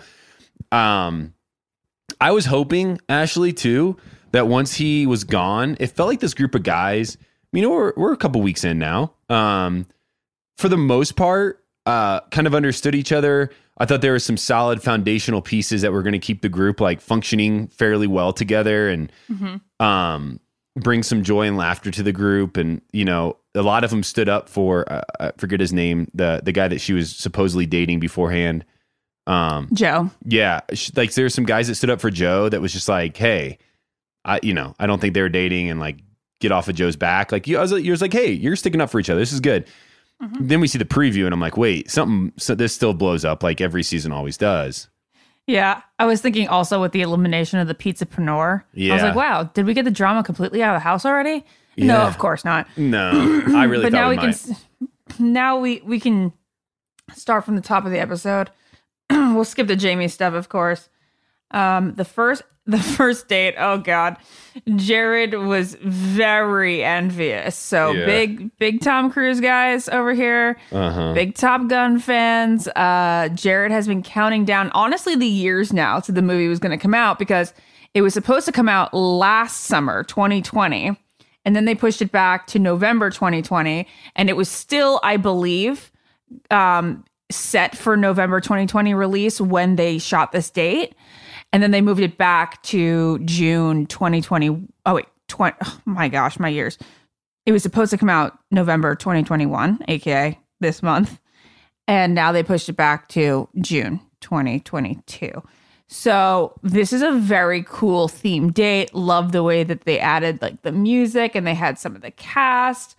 Um, I was hoping, Ashley, too, that once he was gone, it felt like this group of guys, you know, we're, we're a couple weeks in now. Um, for the most part, uh, kind of understood each other. I thought there were some solid foundational pieces that were going to keep the group like functioning fairly well together and mm-hmm. um, bring some joy and laughter to the group. And, you know, a lot of them stood up for, uh, I forget his name, the the guy that she was supposedly dating beforehand. Um, Joe. Yeah. Like there were some guys that stood up for Joe that was just like, hey, I, you know, I don't think they were dating, and like get off of Joe's back. Like you, I was, you was like, hey, you're sticking up for each other. This is good. Mm-hmm. Then we see the preview and I'm like, wait, something, so this still blows up like every season always does. Yeah. I was thinking also with the elimination of the pizzapreneur. Yeah. I was like, wow, did we get the drama completely out of the house already? Yeah. No, of course not. No, I really but thought now we, we might. can, now we, we can start from the top of the episode. We'll skip the Jamie stuff, of course. Um, the first, the first date. Oh God, Jared was very envious. So Yeah. big, big Tom Cruise guys over here. Uh-huh. Big Top Gun fans. Uh, Jared has been counting down, honestly, the years now to the movie was going to come out, because it was supposed to come out last summer, twenty twenty, and then they pushed it back to November twenty twenty, and it was still, I believe, um, set for November twenty twenty release when they shot this date. And then they moved it back to June twenty twenty. Oh, wait. twenty, oh my gosh, my years. It was supposed to come out November twenty twenty-one, a k a this month. And now they pushed it back to June twenty twenty-two. So this is a very cool theme date. Love the way that they added like the music and they had some of the cast.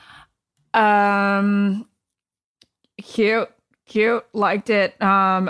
Um, cute, cute. Liked it. Um,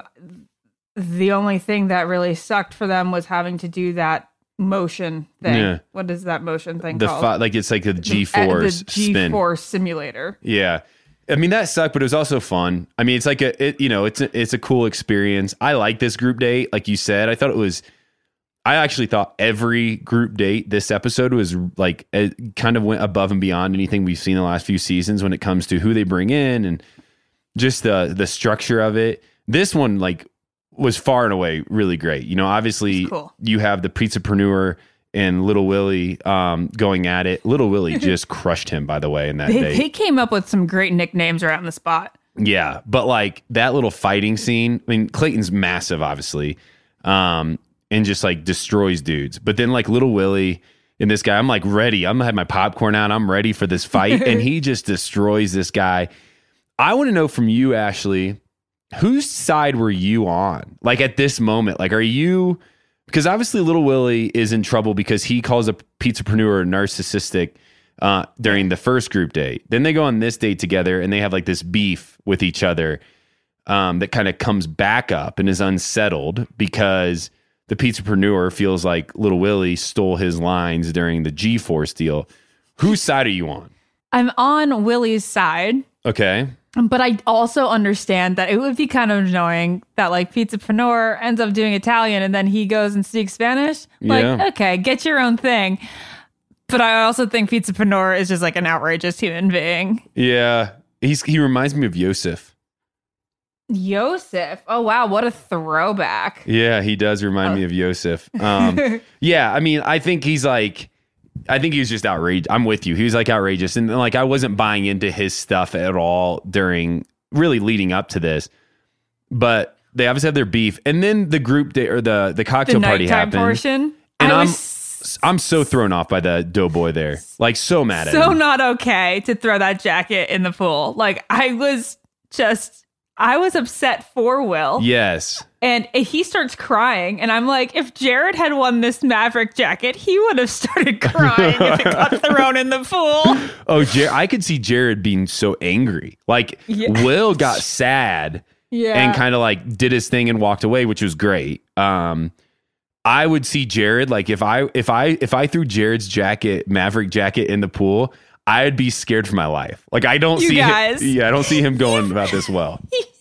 The only thing that really sucked for them was having to do that motion thing. Yeah. What is that motion thing The called? fi- like it's like a G-force the spin. G-force simulator. Yeah. I mean, that sucked, but it was also fun. I mean, it's like a, it, you know, it's a, it's a cool experience. I like this group date. Like you said, I thought it was, I actually thought every group date this episode was like, it kind of went above and beyond anything we've seen in the last few seasons when it comes to who they bring in and just the, the structure of it. This one, like, was far and away really great. You know, obviously cool. You have the pizzapreneur and Little Willie um, going at it. Little Willie just crushed him, by the way, in that They, day. they came up with some great nicknames around the spot. Yeah, but like that little fighting scene, I mean, Clayton's massive, obviously, um, and just like destroys dudes. But then like Little Willie and this guy, I'm like ready. I'm gonna have my popcorn out. I'm ready for this fight. And he just destroys this guy. I want to know from you, Ashley, whose side were you on? Like at this moment, like, are you, because obviously Little Willie is in trouble because he calls a pizzapreneur narcissistic uh, during the first group date. Then they go on this date together and they have like this beef with each other um, that kind of comes back up and is unsettled because the pizzapreneur feels like Little Willie stole his lines during the G-force deal. Whose side are you on? I'm on Willie's side. Okay. But I also understand that it would be kind of annoying that like pizzapreneur ends up doing Italian and then he goes and speaks Spanish. Like, Yeah. okay, get your own thing. But I also think pizzapreneur is just like an outrageous human being. Yeah. He's he reminds me of Yosef. Yosef. Oh, wow. What a throwback. Yeah, he does remind Oh. me of Yosef. Um, yeah, I mean, I think he's like, I think he was just outrageous. I'm with you. He was like outrageous. And like, I wasn't buying into his stuff at all during really leading up to this. But they obviously have their beef. And then the group day or the, the cocktail The party nighttime happened. portion. And I I'm, was I'm so thrown off by the doughboy there. Like, so mad at so him. not okay to throw that jacket in the pool. Like, I was just, I was upset for Will. Yes. And he starts crying. And I'm like, if Jared had won this Maverick jacket, he would have started crying if it got thrown in the pool. Oh, Jer- I could see Jared being so angry. Like, Yeah. Will got sad Yeah. and kind of like did his thing and walked away, which was great. Um, I would see Jared, like if I if I if I threw Jared's jacket, Maverick jacket in the pool, I'd be scared for my life. Like I don't You see guys. him, yeah, I don't see him going about this well.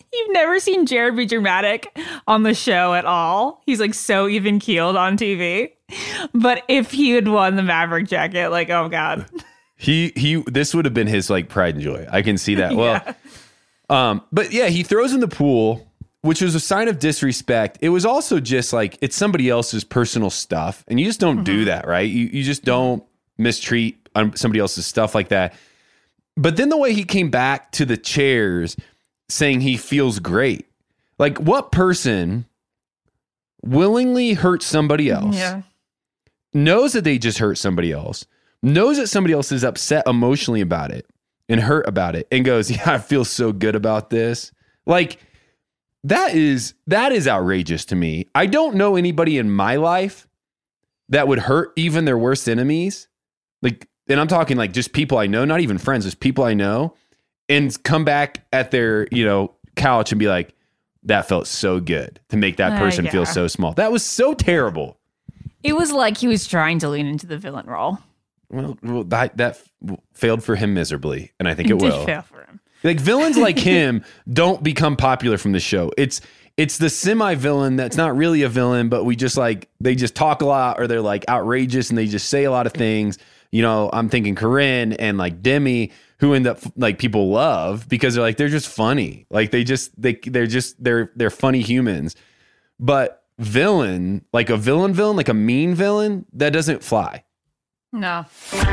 You've never seen Jared be dramatic on the show at all. He's like so even keeled on T V. But if he had won the Maverick jacket, like, oh God. He, he, this would have been his like pride and joy. I can see that. Well, Yeah. um, but yeah, he throws in the pool, which was a sign of disrespect. It was also just like, it's somebody else's personal stuff. And you just don't do that, right? You, you just don't mistreat um, somebody else's stuff like that. But then the way he came back to the chairs saying he feels great. Like, what person willingly hurts somebody else, Yeah. knows that they just hurt somebody else, knows that somebody else is upset emotionally about it and hurt about it, and goes, yeah, I feel so good about this. Like, that is that is outrageous to me. I don't know anybody in my life that would hurt even their worst enemies. Like, and I'm talking like just people I know, not even friends, just people I know, and come back at their, you know, couch and be like, that felt so good to make that Uh, person yeah. feel so small. That was so terrible. It was like he was trying to lean into the villain role. Well, well that that f- failed for him miserably, and I think it, It did will. fail for him. Like, villains like him don't become popular from the show. It's it's the semi-villain that's not really a villain, but we just like, they just talk a lot, or they're like outrageous and they just say a lot of things. You know, I'm thinking Corinne and like Demi, who end up like people love because they're like, they're just funny. Like, they just they they're just they're they're funny humans. But villain, like a villain villain, like a mean villain, that doesn't fly. No.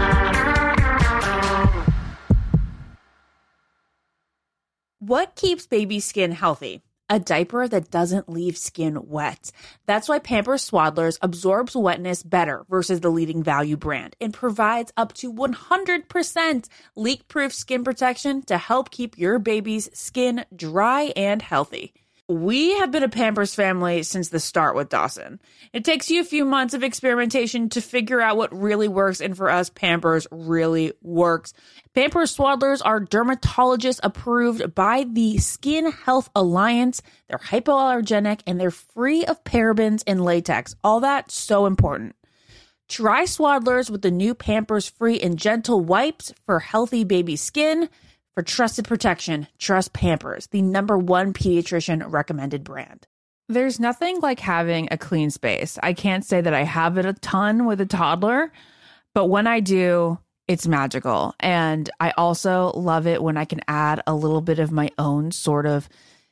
What keeps baby skin healthy? A diaper that doesn't leave skin wet. That's why Pampers Swaddlers absorbs wetness better versus the leading value brand and provides up to one hundred percent leak-proof skin protection to help keep your baby's skin dry and healthy. We have been a Pampers family since the start with Dawson. It takes you a few months of experimentation to figure out what really works, and for us, Pampers really works. Pampers Swaddlers are dermatologist approved by the Skin Health Alliance. They're hypoallergenic and they're free of parabens and latex. All that so important. Try Swaddlers with the new Pampers Free and Gentle wipes for healthy baby skin. For trusted protection, trust Pampers, the number one pediatrician recommended brand. There's nothing like having a clean space. I can't say that I have it a ton with a toddler, but when I do, it's magical. And I also love it when I can add a little bit of my own sort of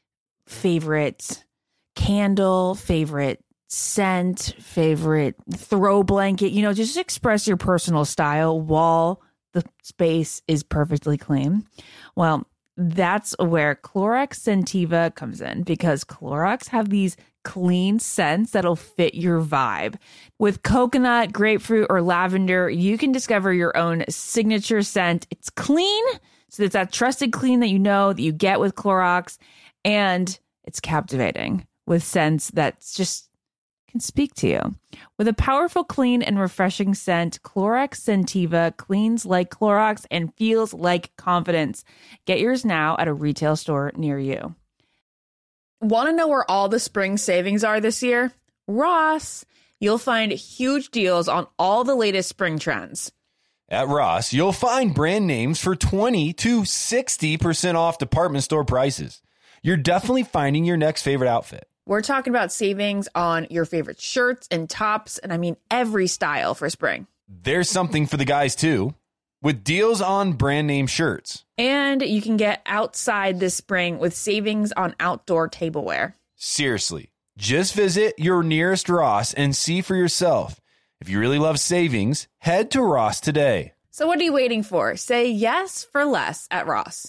favorite candle, favorite scent, favorite throw blanket, you know, just express your personal style while the space is perfectly clean. Well, that's where Clorox Scentiva comes in, because Clorox have these clean scents that'll fit your vibe. With coconut, grapefruit, or lavender, you can discover your own signature scent. It's clean, so it's that trusted clean that you know that you get with Clorox, and it's captivating with scents that's just can speak to you. With a powerful, clean, and refreshing scent, Clorox Scentiva cleans like Clorox and feels like confidence. Get yours now at a retail store near you. Want to know where all the spring savings are this year? Ross. You'll find huge deals on all the latest spring trends. At Ross, you'll find brand names for twenty to sixty percent off department store prices. You're definitely finding your next favorite outfit. We're talking about savings on your favorite shirts and tops, and I mean every style for spring. There's something for the guys too, with deals on brand name shirts. And you can get outside this spring with savings on outdoor tableware. Seriously, just visit your nearest Ross and see for yourself. If you really love savings, head to Ross today. So what are you waiting for? Say yes for less at Ross.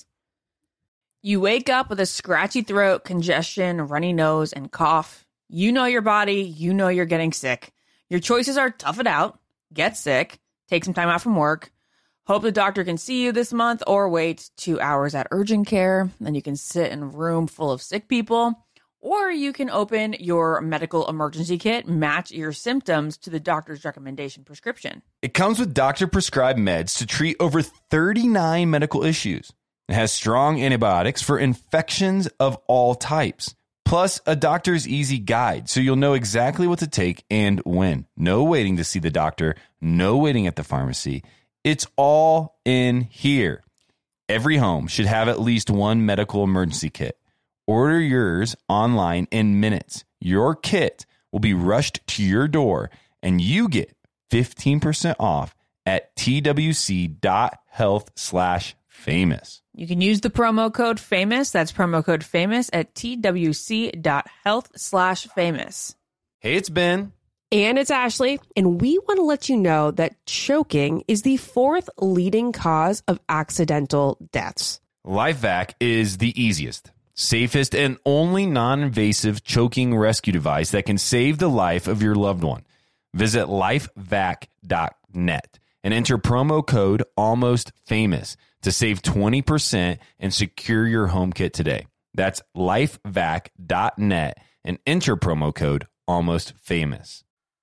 You wake up with a scratchy throat, congestion, runny nose, and cough. You know your body. You know you're getting sick. Your choices are tough it out, get sick, take some time out from work, hope the doctor can see you this month, or wait two hours at urgent care. Then you can sit in a room full of sick people. Or you can open your medical emergency kit, match your symptoms to the doctor's recommendation prescription. It comes with doctor-prescribed meds to treat over thirty-nine medical issues. It has strong antibiotics for infections of all types, plus a doctor's easy guide, so you'll know exactly what to take and when. No waiting to see the doctor, no waiting at the pharmacy. It's all in here. Every home should have at least one medical emergency kit. Order yours online in minutes. Your kit will be rushed to your door, and you get fifteen percent off at twc.health slash famous. You can use the promo code FAMOUS. That's promo code FAMOUS at twc.health slash famous. Hey, it's Ben. And it's Ashley, and we want to let you know that choking is the fourth leading cause of accidental deaths. LifeVac is the easiest, safest, and only non-invasive choking rescue device that can save the life of your loved one. Visit lifevac dot net and enter promo code ALMOSTFAMOUS to save twenty percent and secure your home kit today. That's lifevac dot net and enter promo code ALMOSTFAMOUS.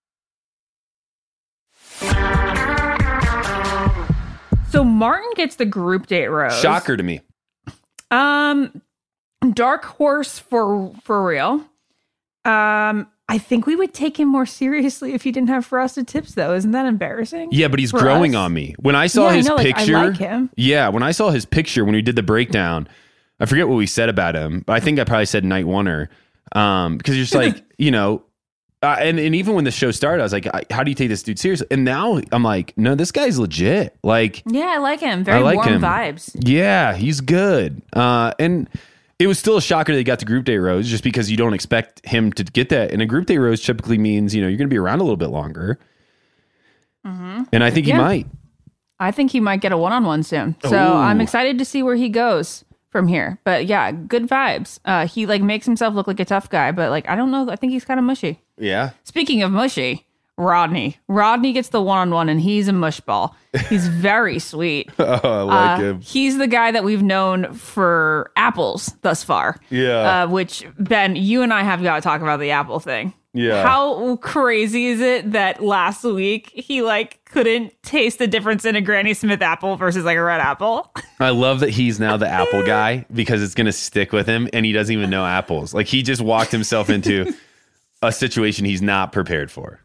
So Martin gets the group date rose. Shocker to me. Um, dark horse for for real. Um, I think we would take him more seriously if he didn't have frosted tips, though. Isn't that embarrassing? Yeah, but he's for growing us? on me. When I saw Yeah, I his know, like, I picture, like him. yeah, when I saw his picture when we did the breakdown, I forget what we said about him, but I think I probably said night oneer, um, because you're just like, you know, uh, and and even when the show started, I was like, I, how do you take this dude seriously? And now I'm like, no, this guy's legit. Like, Yeah, I like him. Very I like warm him. vibes. Yeah, he's good. Uh, and it was still a shocker that he got the group day rose, just because you don't expect him to get that. And a group day rose typically means, you know, you're going to be around a little bit longer. Mm-hmm. And I think Yeah. he might. I think he might get a one-on-one soon. So Ooh. I'm excited to see where he goes from here. But yeah, good vibes. Uh, he like makes himself look like a tough guy, but like, I don't know. I think he's kind of mushy. Yeah. Speaking of mushy, Rodney. Rodney gets the one-on-one and he's a mushball. He's very sweet. Oh, I like Uh, him. He's the guy that we've known for apples thus far. Yeah. Uh, which, Ben, you and I have got to talk about the apple thing. Yeah. How crazy is it that last week he like couldn't taste the difference in a Granny Smith apple versus like a red apple? I love that he's now the apple guy because it's going to stick with him and he doesn't even know apples. Like he just walked himself into a situation he's not prepared for.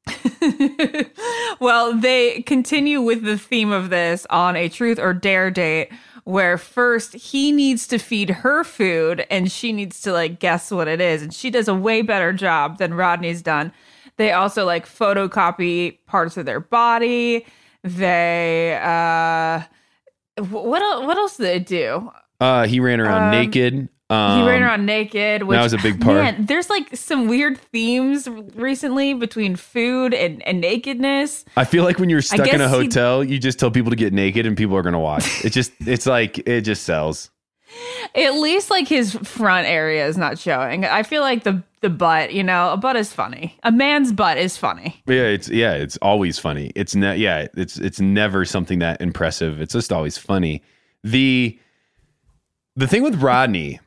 Well, they continue with the theme of this on a truth or dare date where first he needs to feed her food and she needs to like guess what it is. And she does a way better job than Rodney's done. They also like photocopy parts of their body. They, uh, wh- what, el- what else did they do? Uh, he ran around Um, naked. Um, He ran around naked, which that was a big part. Man, there's like some weird themes recently between food and, and nakedness. I feel like when you're stuck in a guess he- hotel, you just tell people to get naked and people are going to watch. It just, it's like, it just sells. At least like his front area is not showing. I feel like the the butt, you know, a butt is funny. A man's butt is funny. Yeah, it's yeah, it's always funny. It's ne- yeah, it's it's never something that impressive. It's just always funny. The the thing with Rodney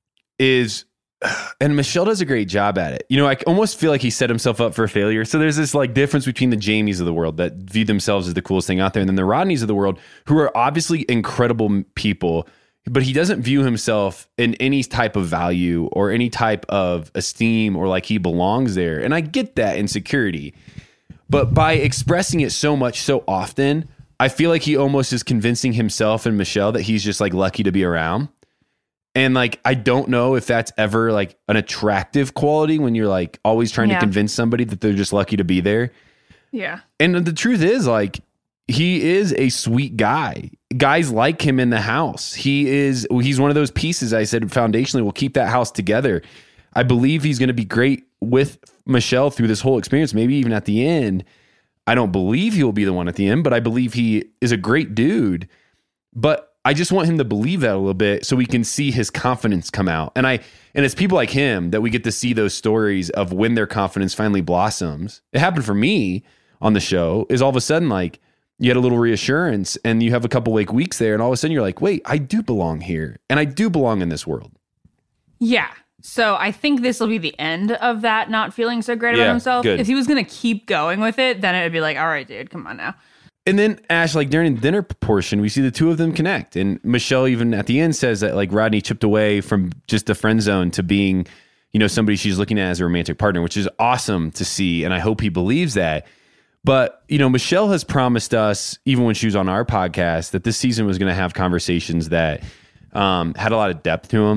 is, and Michelle does a great job at it. You know, I almost feel like he set himself up for failure. So there's this like difference between the Jamies of the world that view themselves as the coolest thing out there, and then the Rodneys of the world who are obviously incredible m- people, but he doesn't view himself in any type of value or any type of esteem or like he belongs there. And I get that insecurity, but by expressing it so much so often, I feel like he almost is convincing himself and Michelle that he's just like lucky to be around. And like, I don't know if that's ever like an attractive quality when you're like always trying Yeah. to convince somebody that they're just lucky to be there. Yeah. And the truth is, like, he is a sweet guy. Guys like him in the house. He is, he's one of those pieces I said foundationally will keep that house together. I believe he's going to be great with Michelle through this whole experience, maybe even at the end. I don't believe he'll be the one at the end, but I believe he is a great dude. But I just want him to believe that a little bit so we can see his confidence come out. And I, and it's people like him that we get to see those stories of when their confidence finally blossoms. It happened for me on the show, is all of a sudden like you had a little reassurance and you have a couple like weeks there and all of a sudden you're like, wait, I do belong here and I do belong in this world. Yeah. So I think this will be the end of that not feeling so great Yeah, about himself. good. If he was going to keep going with it, then it would be like, all right, dude, come on now. And then Ash, like during the dinner portion, we see the two of them connect. And Michelle even at the end says that like Rodney chipped away from just the friend zone to being, you know, somebody she's looking at as a romantic partner, which is awesome to see. And I hope he believes that. But, you know, Michelle has promised us, even when she was on our podcast, that this season was going to have conversations that um, had a lot of depth to them.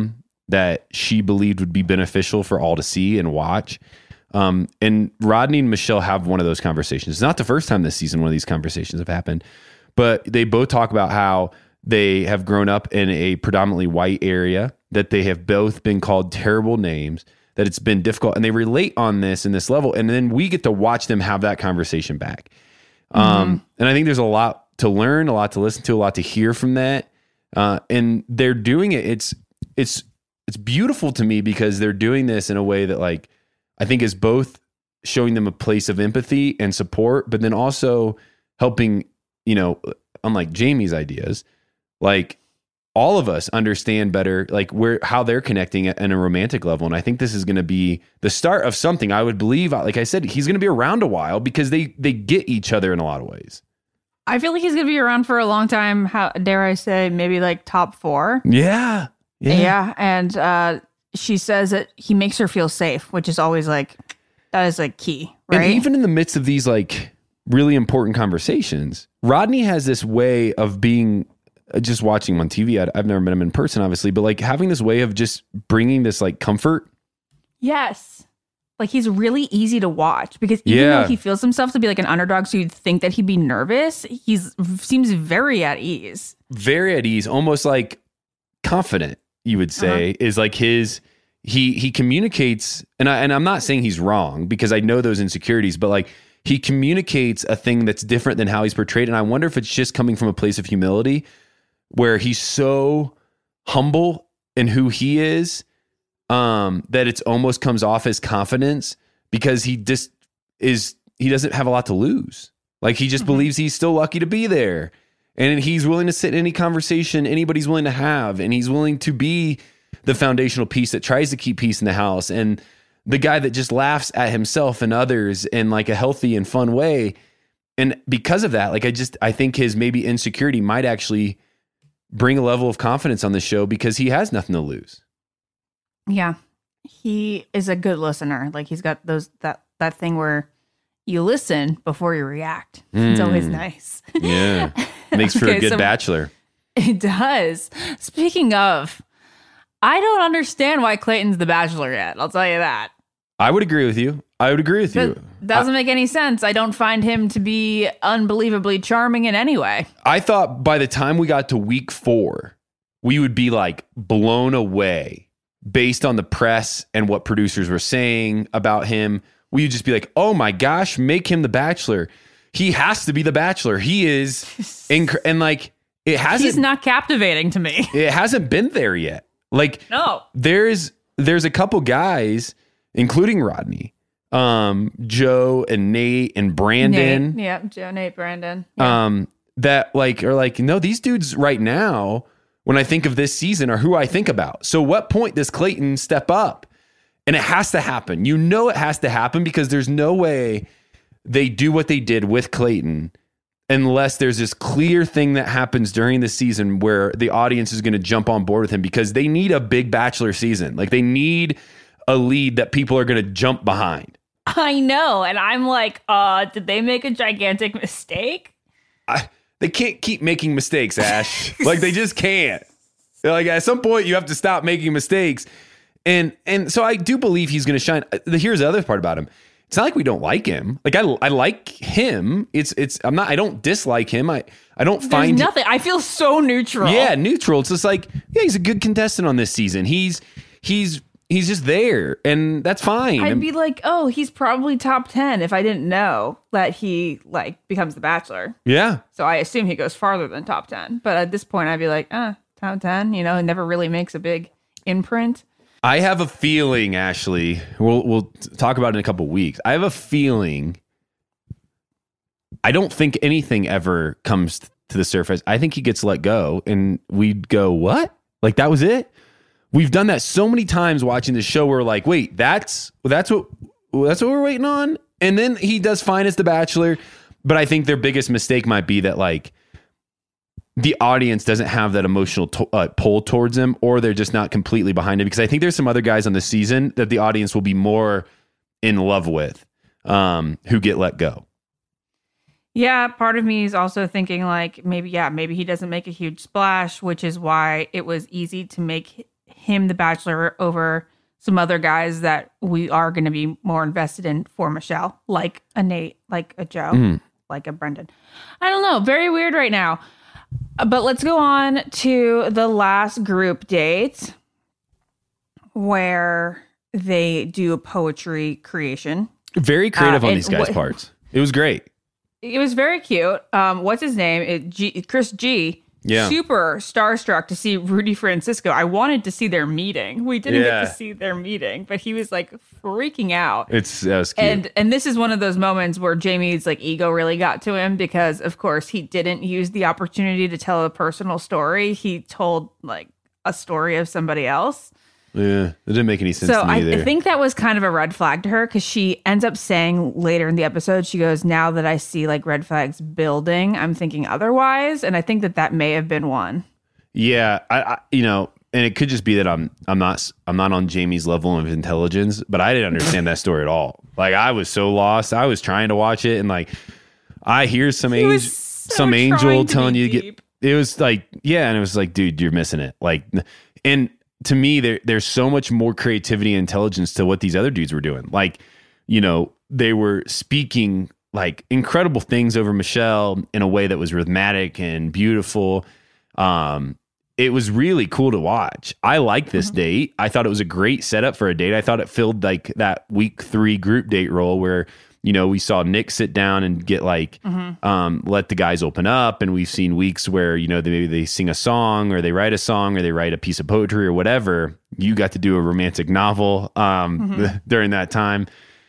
that she believed would be beneficial for all to see and watch. Um, and Rodney and Michelle have one of those conversations. It's not the first time this season one of these conversations have happened, but they both talk about how they have grown up in a predominantly white area, that they have both been called terrible names, that it's been difficult, and they relate on this in this level. And then we get to watch them have that conversation back. Mm-hmm. Um, and I think there's a lot to learn, a lot to listen to, a lot to hear from that. Uh, and they're doing it. It's, it's, it's beautiful to me because they're doing this in a way that, like, I think is both showing them a place of empathy and support, but then also helping, you know, unlike Jamie's ideas, like all of us understand better, like where, how they're connecting at, at a romantic level. And I think this is going to be the start of something. I would believe, like I said, he's going to be around a while because they, they get each other in a lot of ways. I feel like he's going to be around for a long time. How dare I say, maybe like top four. Yeah. Yeah. Yeah. And uh, she says that he makes her feel safe, which is always like, that is like key, right? And even in the midst of these like really important conversations, Rodney has this way of being, just watching him on T V. I'd, I've never met him in person, obviously, but like having this way of just bringing this like comfort. Yes. Like he's really easy to watch because even Yeah. though he feels himself to be like an underdog, so you'd think that he'd be nervous, he's seems very at ease. Very at ease, almost like confident, you would say, uh-huh. is like his, he, he communicates, and I, and I'm not saying he's wrong because I know those insecurities, but like he communicates a thing that's different than how he's portrayed. And I wonder if it's just coming from a place of humility where he's so humble in who he is, um, that it's almost comes off as confidence because he just is, he doesn't have a lot to lose. Like he just mm-hmm. believes he's still lucky to be there. And he's willing to sit in any conversation anybody's willing to have. And he's willing to be the foundational piece that tries to keep peace in the house. And the guy that just laughs at himself and others in like a healthy and fun way. And because of that, like I just, I think his maybe insecurity might actually bring a level of confidence on the show because he has nothing to lose. Yeah. He is a good listener. Like he's got those, that, that thing where you listen before you react. Mm. It's always nice. Yeah. Makes for okay, a good so bachelor. It does. Speaking of, I don't understand why Clayton's the bachelor yet. I'll tell you that. I would agree with you. I would agree with that you. Doesn't I, make any sense. I don't find him to be unbelievably charming in any way. I thought by the time we got to week four, we would be like blown away based on the press and what producers were saying about him. We would just be like, oh my gosh, make him the bachelor. He has to be the bachelor. He is. Inc- and like, it hasn't. He's not captivating to me. It hasn't been there yet. Like, no. There's, there's a couple guys, including Rodney, um, Joe and Nate and Brandon. Nate. Yeah, Joe, Nate, Brandon. Yeah. Um, that like are like, no, these dudes right now, when I think of this season, are who I think about. So what point does Clayton step up? And it has to happen. You know it has to happen because there's no way they do what they did with Clayton unless there's this clear thing that happens during the season where the audience is going to jump on board with him because they need a big bachelor season. Like they need a lead that people are going to jump behind. I know. And I'm like, uh, did they make a gigantic mistake? I, they can't keep making mistakes, Ash. Like they just can't. Like at some point you have to stop making mistakes. And and so I do believe he's going to shine. Here's the other part about him. It's not like we don't like him. Like I I like him. It's it's I'm not I don't dislike him. I I don't There's find nothing. I feel so neutral. Yeah, neutral. It's just like, yeah, he's a good contestant on this season. He's he's he's just there and that's fine. I'd be like, "Oh, he's probably top ten if I didn't know that he like becomes the bachelor." Yeah. So I assume he goes farther than top ten. But at this point I'd be like, "Ah, top ten, you know, it never really makes a big imprint." I have a feeling, Ashley, we'll we'll talk about it in a couple of weeks. I have a feeling, I don't think anything ever comes to the surface. I think he gets let go and we'd go, what? Like that was it? We've done that so many times watching the show where we're like, wait, that's that's what that's what we're waiting on? And then he does fine as the bachelor. But I think their biggest mistake might be that like the audience doesn't have that emotional to- uh, pull towards him, or they're just not completely behind him. Because I think there's some other guys on the season that the audience will be more in love with, um, who get let go. Yeah, part of me is also thinking like maybe, yeah, maybe he doesn't make a huge splash, which is why it was easy to make him, the Bachelor, over some other guys that we are going to be more invested in for Michelle, like a Nate, like a Joe, Mm. like a Brendan. I don't know. Very weird right now. Uh, But let's go on to the last group date where they do a poetry creation. Very creative Uh, on and these guys' what- parts. It was great. It was very cute. Um, what's his name? It, G, Chris G. Yeah. Super starstruck to see Rudy Francisco. I wanted to see their meeting. We didn't Yeah. get to see their meeting, but he was like freaking out. It's that was cute. And and this is one of those moments where Jamie's like ego really got to him because of course he didn't use the opportunity to tell a personal story. He told like a story of somebody else. yeah, it didn't make any sense So to me I, either. I think that was kind of a red flag to her because she ends up saying later in the episode, she goes, now that I see like red flags building, I'm thinking otherwise. And I think that that may have been one. Yeah, I, I you know, and it could just be that I'm I'm not I'm not on Jamie's level of intelligence, but I didn't understand that story at all. Like I was so lost. I was trying to watch it, and like I hear some He angel, was so some angel trying to telling be you to deep. get. It was like yeah, and it was like, dude, you're missing it. Like, and to me, there there's so much more creativity and intelligence to what these other dudes were doing. Like, you know, they were speaking like incredible things over Michelle in a way that was rhythmic and beautiful. Um, it was really cool to watch. I liked this Mm-hmm. date. I thought it was a great setup for a date. I thought it filled like that week three group date role where, you know, we saw Nick sit down and get like, Mm-hmm. um, let the guys open up. And we've seen weeks where, you know, they, maybe they sing a song or they write a song or they write a piece of poetry or whatever. You got to do a romantic novel um, Mm-hmm. during that time.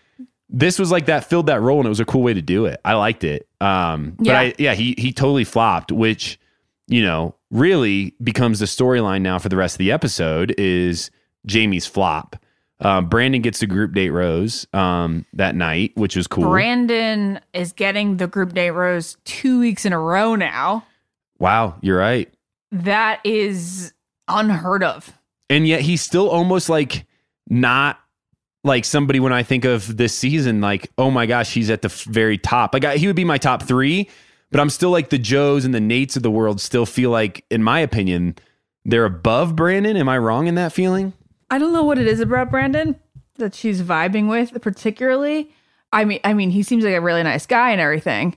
This was like that filled that role and it was a cool way to do it. I liked it. Um, but Yeah. I, yeah, he, he totally flopped, which, you know, really becomes the storyline now for the rest of the episode is Jamie's flop. Uh, Brandon gets the group date rose um, that night, which was cool. Brandon is getting the group date rose two weeks in a row now. Wow, you're right. That is unheard of. And yet he's still almost like not like somebody when I think of this season, like, oh my gosh, he's at the f- very top. Like I, he would be my top three, but I'm still like the Joes and the Nates of the world still feel like, in my opinion, they're above Brandon. Am I wrong in that feeling? I don't know what it is about Brandon that she's vibing with particularly. I mean, I mean, he seems like a really nice guy and everything,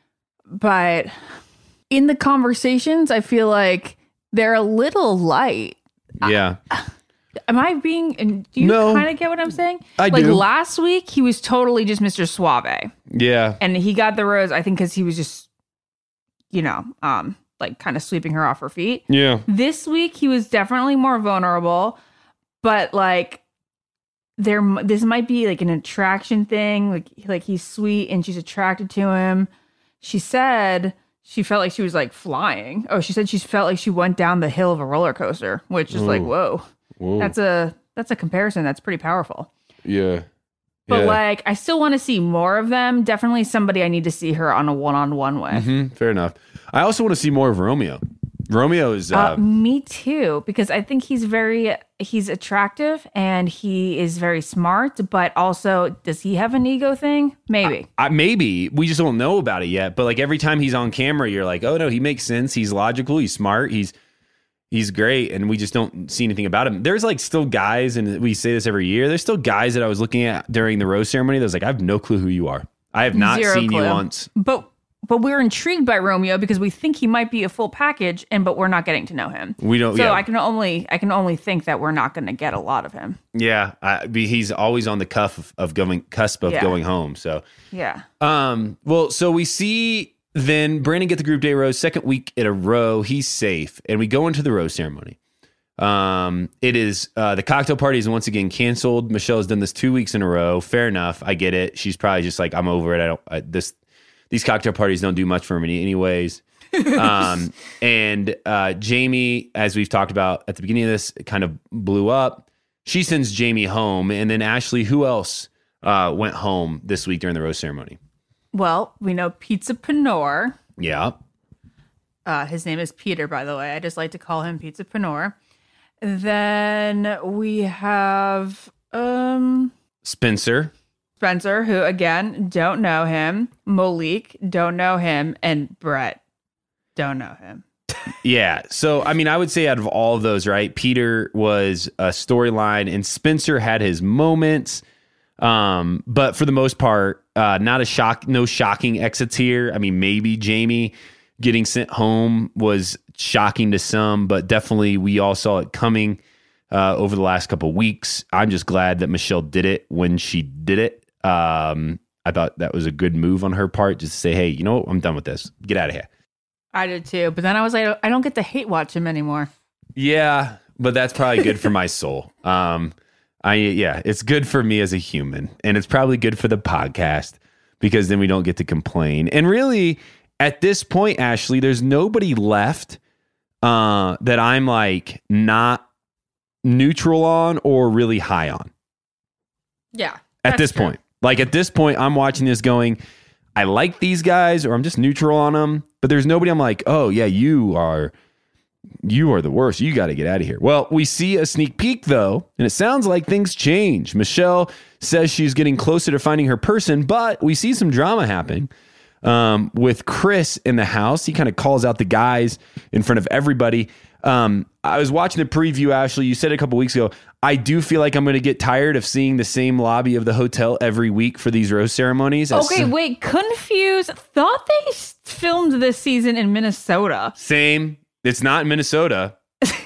but in the conversations, I feel like they're a little light. Yeah. Am I being? and Do you No. kind of get what I'm saying? I like do. last week, he was totally just Mister Suave, Yeah. and he got the rose. I think because he was just, you know, um, like kind of sweeping her off her feet. Yeah. This week, he was definitely more vulnerable, but like there, this might be like an attraction thing. Like, like he's sweet and she's attracted to him. She said she felt like she was like flying. Oh, she said she felt like she went down the hill of a roller coaster, which is like, whoa, Whoa. that's a that's a comparison that's pretty powerful. yeah. But Yeah. like, I still want to see more of them. Definitely somebody I need to see her on a one-on-one with. Mhm, fair enough. I also want to see more of Romeo. Romeo is uh, Uh, me too, because I think he's very he's attractive and he is very smart, but also does he have an ego thing? Maybe. I, maybe we just don't know about it yet. But like every time he's on camera, you're like, oh no, he makes sense. He's logical. He's smart. He's he's great, and we just don't see anything about him. There's like still guys, and we say this every year. There's still guys that I was looking at during the rose ceremony that was like, I have no clue who you are. I have not Zero seen you clue. once. But but we're intrigued by Romeo because we think he might be a full package, and but we're not getting to know him. We don't. So yeah, I can only I can only think that we're not going to get a lot of him. yeah. I, be- he's always on the cuff of, of going cusp of Yeah. going home. So. Yeah. Um, well, so we see then Brandon get the group day rose, second week in a row. He's safe. And we go into the rose ceremony. Um, it is uh, the cocktail party is once again canceled. Michelle has done this two weeks in a row. Fair enough. I get it. She's probably just like, I'm over it. I don't, I, this, these cocktail parties don't do much for me anyways. um, and uh, Jamie, as we've talked about at the beginning of this, kind of blew up. She sends Jamie home. And then Ashley, who else uh, went home this week during the rose ceremony? Well, we know Pizza Panor. Yeah. Uh, his name is Peter, by the way. I just like to call him Pizza Panor. Then we have um, Spencer. Spencer, who again don't know him. Malik, don't know him, and Brett, don't know him. Yeah. So, I mean, I would say out of all of those, right, Peter was a storyline and Spencer had his moments. Um, but for the most part, uh, not a shock, no shocking exits here. I mean, maybe Jamie getting sent home was shocking to some, but definitely we all saw it coming uh, over the last couple of weeks. I'm just glad that Michelle did it when she did it. Um, I thought that was a good move on her part, just to say, hey, you know what? I'm done with this. Get out of here. I did too. But then I was like, I don't get to hate watch him anymore. Yeah, but that's probably good for my soul. Um, I yeah, it's good for me as a human, and it's probably good for the podcast because then we don't get to complain. And really, at this point, Ashley, there's nobody left uh, that I'm like not neutral on or really high on. Yeah. At this true. point, like at this point, I'm watching this going, I like these guys, or I'm just neutral on them. But there's nobody I'm like, oh yeah, you are. You are the worst. You got to get out of here. Well, we see a sneak peek, though, and it sounds like things change. Michelle says she's getting closer to finding her person, but we see some drama happening um, with Chris in the house. He kind of calls out the guys in front of everybody. Um, I was watching the preview, Ashley. You said a couple weeks ago, I do feel like I'm going to get tired of seeing the same lobby of the hotel every week for these rose ceremonies. Okay, As- wait. Confused. Thought they filmed this season in Minnesota. Same. It's not in Minnesota.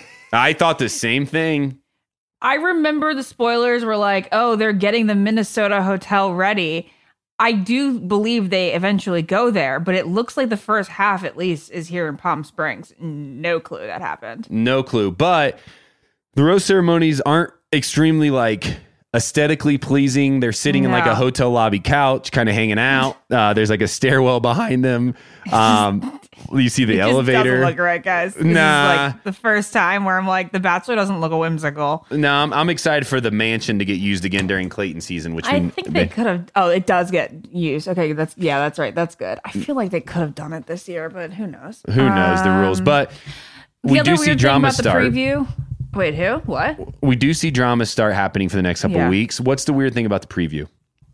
I thought the same thing. I remember the spoilers were like, oh, they're getting the Minnesota hotel ready. I do believe they eventually go there, but it looks like the first half, at least, is here in Palm Springs. No clue that happened. No clue. But the rose ceremonies aren't extremely like aesthetically pleasing. They're sitting no. in like a hotel lobby couch, kind of hanging out. Uh, there's like a stairwell behind them. Um, you see the it elevator. Doesn't look right, guys. This nah. is like the first time where I'm like, The Bachelor doesn't look whimsical. No, I'm, I'm excited for the mansion to get used again during Clayton season. Which I we, think they could have. Oh, it does get used. Okay, that's yeah, that's right. That's good. I feel like they could have done it this year, but who knows? Who knows um, the rules? But we the other do weird see drama thing about start. The preview. Wait, who? What? We do see drama start happening for the next couple yeah. of weeks. What's the weird thing about the preview?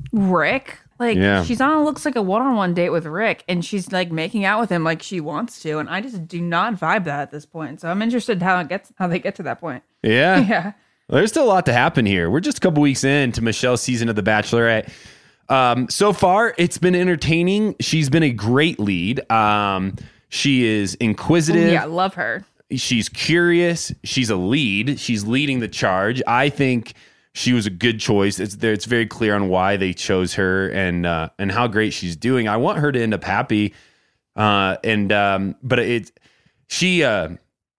Rick. Like, yeah. she's on, looks like a one-on-one date with Rick, and she's like making out with him like she wants to, and I just do not vibe that at this point. So I'm interested how it gets, how they get to that point. Yeah, yeah. Well, there's still a lot to happen here. We're just a couple weeks into Michelle's season of The Bachelorette. Um, so far, it's been entertaining. She's been a great lead. Um, she is inquisitive. Yeah, love her. She's curious. She's a lead. She's leading the charge. I think she was a good choice. It's there. It's very clear on why they chose her and uh, and how great she's doing. I want her to end up happy. Uh, and um, but it she uh,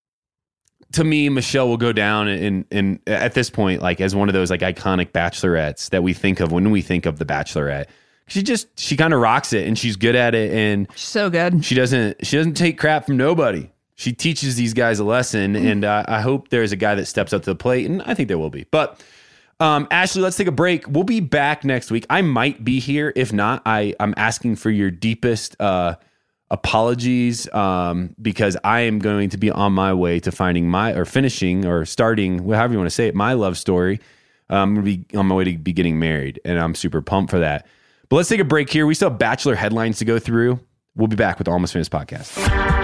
to me, Michelle will go down in in at this point like as one of those like iconic bachelorettes that we think of when we think of The Bachelorette. She just she kind of rocks it and she's good at it and she's so good. She doesn't she doesn't take crap from nobody. She teaches these guys a lesson, and uh, I hope there's a guy that steps up to the plate, and I think there will be. But um, Ashley, let's take a break. We'll be back next week. I might be here. If not, I, I'm asking for your deepest uh, apologies um, because I am going to be on my way to finding my, or finishing, or starting, however you want to say it, my love story. Uh, I'm going to be on my way to be getting married, and I'm super pumped for that. But let's take a break here. We still have Bachelor headlines to go through. We'll be back with the Almost Famous podcast.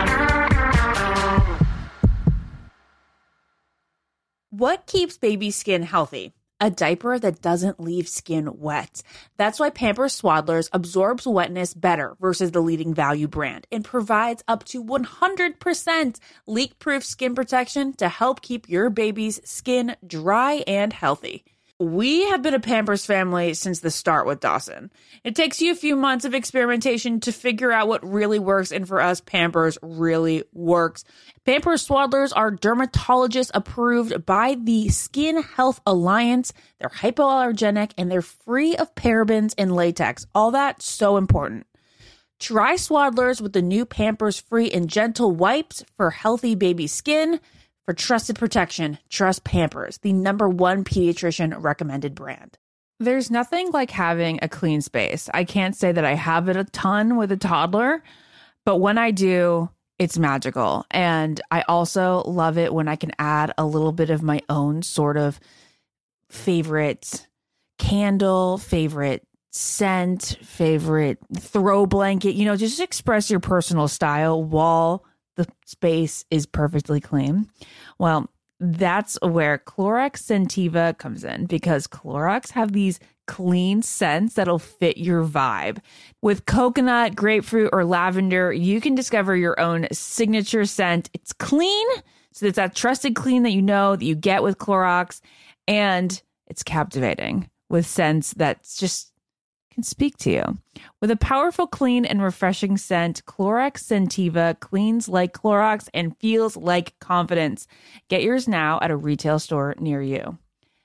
What keeps baby skin healthy? A diaper that doesn't leave skin wet. That's why Pampers Swaddlers absorbs wetness better versus the leading value brand and provides up to one hundred percent leak-proof skin protection to help keep your baby's skin dry and healthy. We have been a Pampers family since the start with Dawson. It takes you a few months of experimentation to figure out what really works, and for us, Pampers really works. Pampers Swaddlers are dermatologist approved by the Skin Health Alliance. They're hypoallergenic and they're free of parabens and latex. All that so important. Try Swaddlers with the new Pampers Free and Gentle wipes for healthy baby skin. For trusted protection, trust Pampers, the number one pediatrician recommended brand. There's nothing like having a clean space. I can't say that I have it a ton with a toddler, but when I do, it's magical. And I also love it when I can add a little bit of my own sort of favorite candle, favorite scent, favorite throw blanket, you know, just express your personal style while the space is perfectly clean. Well, that's where Clorox Scentiva comes in, because Clorox have these clean scents that'll fit your vibe. With coconut, grapefruit, or lavender, you can discover your own signature scent. It's clean, so it's that trusted clean that you know that you get with Clorox, and it's captivating with scents that's just can speak to you. With a powerful, clean, and refreshing scent, Clorox Scentiva cleans like Clorox and feels like confidence. Get yours now at a retail store near you.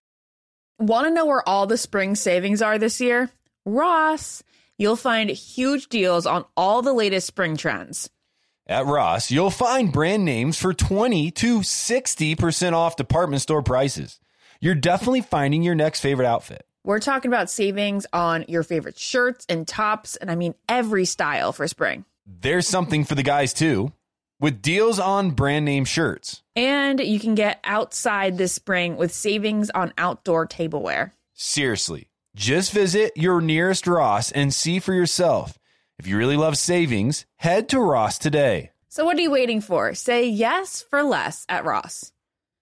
Want to know where all the spring savings are this year? Ross. You'll find huge deals on all the latest spring trends. At Ross, you'll find brand names for twenty to sixty percent off department store prices. You're definitely finding your next favorite outfit. We're talking about savings on your favorite shirts and tops, and I mean every style for spring. There's something for the guys too, with deals on brand name shirts. And you can get outside this spring with savings on outdoor tableware. Seriously, just visit your nearest Ross and see for yourself. If you really love savings, head to Ross today. So what are you waiting for? Say yes for less at Ross.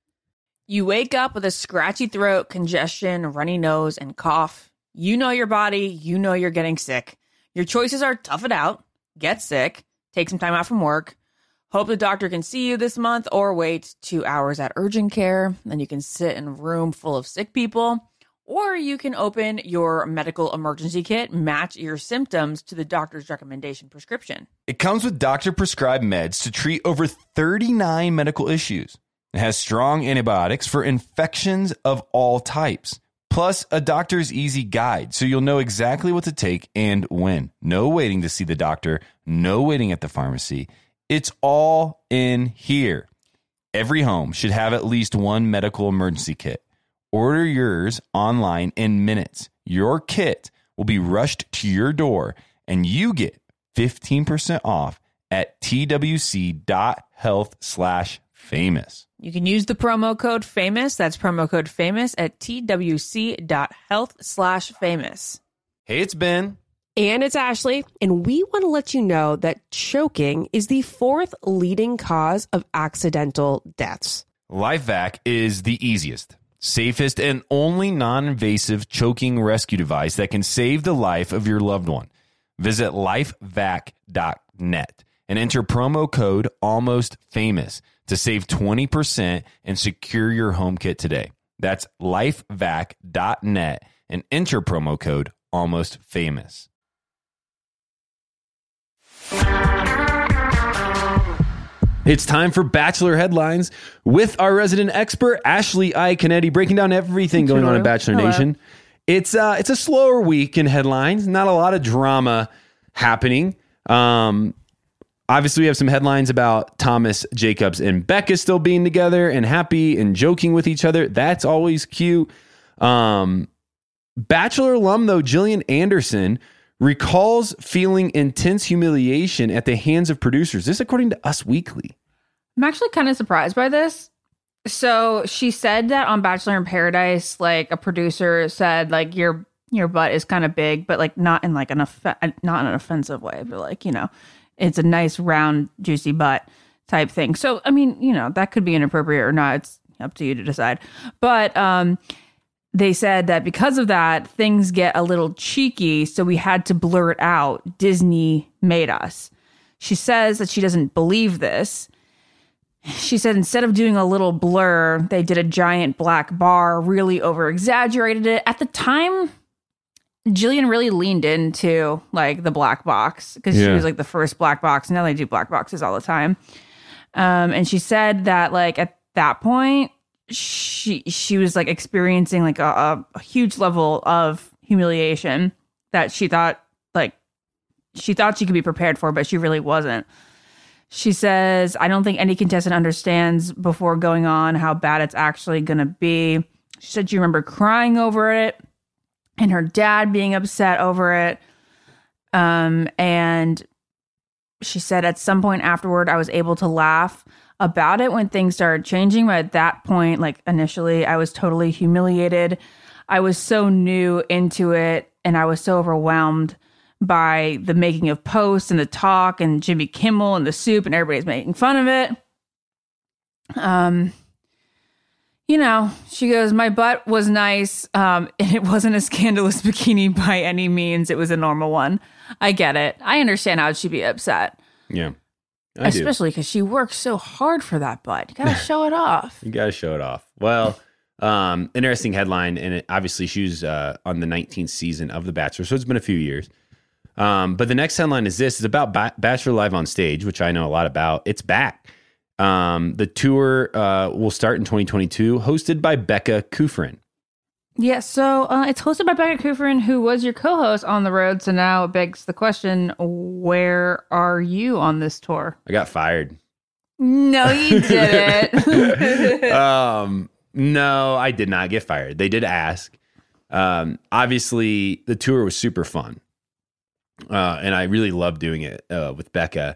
You wake up with a scratchy throat, congestion, runny nose, and cough. You know your body. You know you're getting sick. Your choices are tough it out, get sick, take some time out from work, hope the doctor can see you this month, or wait two hours at urgent care. Then you can sit in a room full of sick people. Or you can open your medical emergency kit, match your symptoms to the doctor's recommendation prescription. It comes with doctor-prescribed meds to treat over thirty-nine medical issues. It has strong antibiotics for infections of all types, plus a doctor's easy guide, so you'll know exactly what to take and when. No waiting to see the doctor, no waiting at the pharmacy. It's all in here. Every home should have at least one medical emergency kit. Order yours online in minutes. Your kit will be rushed to your door, and you get fifteen percent off at twc.health slash famous. You can use the promo code FAMOUS. That's promo code FAMOUS at twc.health slash famous. Hey, it's Ben. And it's Ashley. And we want to let you know that choking is the fourth leading cause of accidental deaths. LifeVac is the easiest, safest, and only non-invasive choking rescue device that can save the life of your loved one. Visit lifevac dot net and enter promo code ALMOSTFAMOUS to save twenty percent and secure your home kit today. That's lifevac dot net and enter promo code ALMOSTFAMOUS. It's time for Bachelor Headlines with our resident expert, Ashley Iaconetti, breaking down everything going on in Bachelor Hello. Nation. It's uh, it's a slower week in headlines, not a lot of drama happening. Um, obviously, we have some headlines about Thomas Jacobs and Becca still being together and happy and joking with each other. That's always cute. Um, Bachelor alum, though, Gillian Anderson recalls feeling intense humiliation at the hands of producers. This according to Us Weekly. I'm actually kind of surprised by this. So she said that on Bachelor in Paradise, like a producer said, like your your butt is kind of big, but like not in like an off- not in an offensive way, but like, you know, it's a nice round juicy butt type thing. So I mean, you know, that could be inappropriate or not. It's up to you to decide. But um, they said that because of that, things get a little cheeky, so we had to blur it out. Disney made us. She says that she doesn't believe this. She said instead of doing a little blur, they did a giant black bar, really over-exaggerated it. At the time, Jillian really leaned into like the black box because Yeah. she was like the first black box. Now they do black boxes all the time. Um, and she said that like at that point, she she was like experiencing like a, a huge level of humiliation that she thought like she thought she could be prepared for, but she really wasn't. She says, I don't think any contestant understands before going on how bad it's actually going to be. She said she remembered crying over it and her dad being upset over it. Um, and she said at some point afterward, I was able to laugh about it when things started changing. But at that point, like initially, I was totally humiliated. I was so new into it and I was so overwhelmed by the making of Post and the Talk and Jimmy Kimmel and the Soup, and everybody's making fun of it. Um, you know, she goes, my butt was nice, um, and it wasn't a scandalous bikini by any means. It was a normal one. I get it. I understand how she'd be upset. Yeah. I Especially because she works so hard for that butt. You gotta show it off. You gotta show it off. Well, um, interesting headline, and it, obviously she was uh, on the nineteenth season of The Bachelor, so it's been a few years. Um, but the next headline is this: it's about ba- Bachelor Live on Stage, which I know a lot about. It's back. Um, the tour uh, will start in twenty twenty-two, hosted by Becca Kufrin. Yeah, so uh, it's hosted by Becca Kufrin, who was your co-host on the road. So now it begs the question: where are you on this tour? I got fired. No, you didn't. um, no, I did not get fired. They did ask. Um, obviously, the tour was super fun. Uh, and I really love doing it uh, with Becca.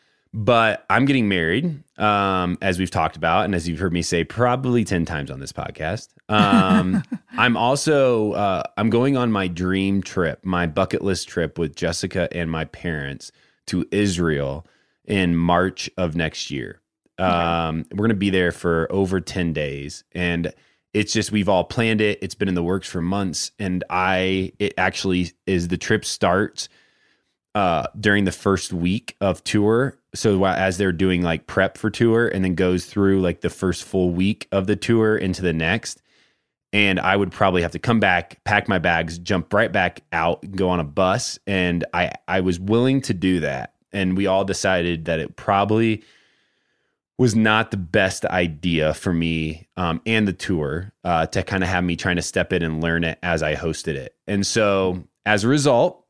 But I'm getting married, um, as we've talked about, and as you've heard me say probably ten times on this podcast. Um, I'm also uh, I'm going on my dream trip, my bucket list trip with Jessica and my parents to Israel in March of next year. Um, we're going to be there for over ten days, and it's just we've all planned it. It's been in the works for months, and I it actually is the trip starts uh during the first week of tour, so as they're doing like prep for tour, and then goes through like the first full week of the tour into the next. And I would probably have to come back, pack my bags, jump right back out, go on a bus. And I I was willing to do that, and we all decided that it probably was not the best idea for me um and the tour uh to kind of have me trying to step in and learn it as I hosted it. And so as a result,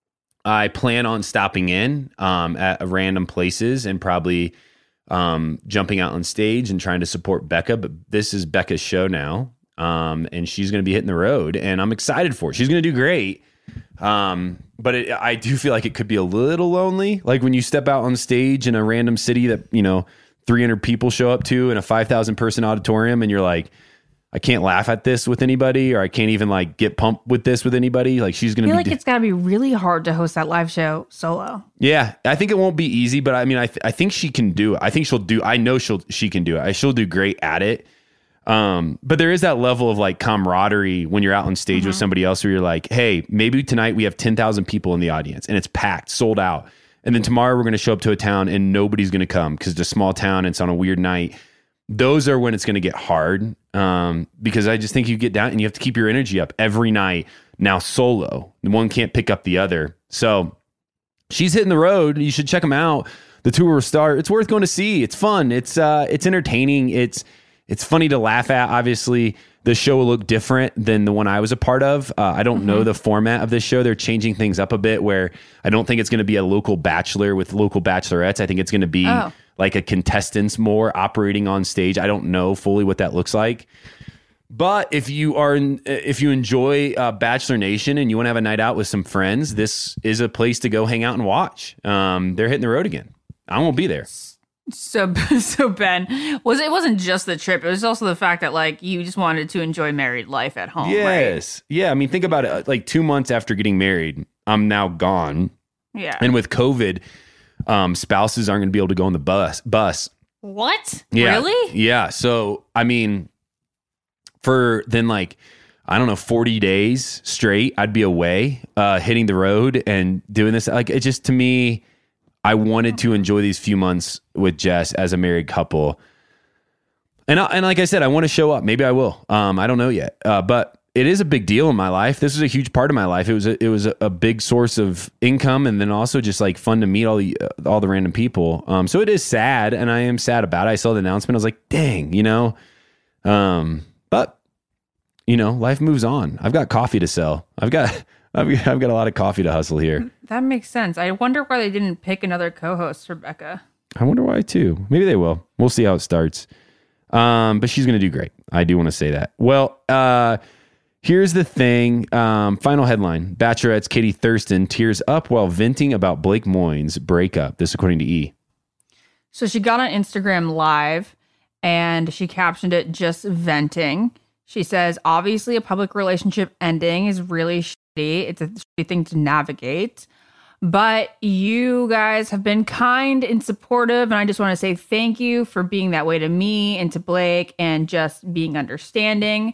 I plan on stopping in um, at random places and probably um, jumping out on stage and trying to support Becca. But this is Becca's show now, um, and she's going to be hitting the road, and I'm excited for it. She's going to do great. Um, but it, I do feel like it could be a little lonely. Like when you step out on stage in a random city that, you know, three hundred people show up to in a five thousand person auditorium, and you're like, I can't laugh at this with anybody, or I can't even like get pumped with this with anybody. Like she's going to I feel be like di- it's got to be really hard to host that live show solo. Yeah, I think it won't be easy, but I mean, I th- I think she can do it. I think she'll do. I know she'll she can do it. I, she'll do great at it. Um, but there is that level of like camaraderie when you're out on stage mm-hmm. with somebody else, where you're like, hey, maybe tonight we have ten thousand people in the audience and it's packed, sold out, and then tomorrow we're going to show up to a town and nobody's going to come because it's a small town and it's on a weird night. Those are when it's going to get hard, um, because I just think you get down and you have to keep your energy up every night. Now solo, one can't pick up the other. So she's hitting the road. You should check them out. The tour will start. It's worth going to see. It's fun. It's uh, it's entertaining. It's it's funny to laugh at. Obviously, the show will look different than the one I was a part of. Uh, I don't mm-hmm. know the format of this show. They're changing things up a bit, where I don't think it's going to be a local bachelor with local bachelorettes. I think it's going to be oh. like a contestants more operating on stage. I don't know fully what that looks like. But if you are, in, if you enjoy uh, Bachelor Nation and you want to have a night out with some friends, this is a place to go hang out and watch. Um, they're hitting the road again. I won't be there. So, so Ben, was it wasn't just the trip? It was also the fact that like you just wanted to enjoy married life at home. Yes, right? Yeah. I mean, think about it. Like two months after getting married, I'm now gone. Yeah. And with COVID, um, spouses aren't going to be able to go on the bus. Bus. What? Yeah. Really? Yeah. So, I mean, for then like, I don't know, forty days straight, I'd be away, uh, hitting the road and doing this. Like, it just, to me, I wanted to enjoy these few months with Jess as a married couple. And I, and like I said, I want to show up. Maybe I will. Um, I don't know yet. Uh, but it is a big deal in my life. This was a huge part of my life. It was a, it was a, a big source of income, and then also just like fun to meet all the uh, all the random people. Um, so it is sad, and I am sad about it. I saw the announcement. I was like, dang, you know. Um, but you know, life moves on. I've got coffee to sell. I've got. I've, I've got a lot of coffee to hustle here. That makes sense. I wonder why they didn't pick another co-host for Becca. I wonder why too. Maybe they will. We'll see how it starts. Um, but she's going to do great. I do want to say that. Well, uh, here's the thing. Um, final headline. Bachelorette's Katie Thurston tears up while venting about Blake Moynes' breakup. This according to E! So she got on Instagram Live and she captioned it, "Just venting." She says, obviously a public relationship ending is really shitty. It's a shitty thing to navigate. But you guys have been kind and supportive, and I just want to say thank you for being that way to me and to Blake and just being understanding.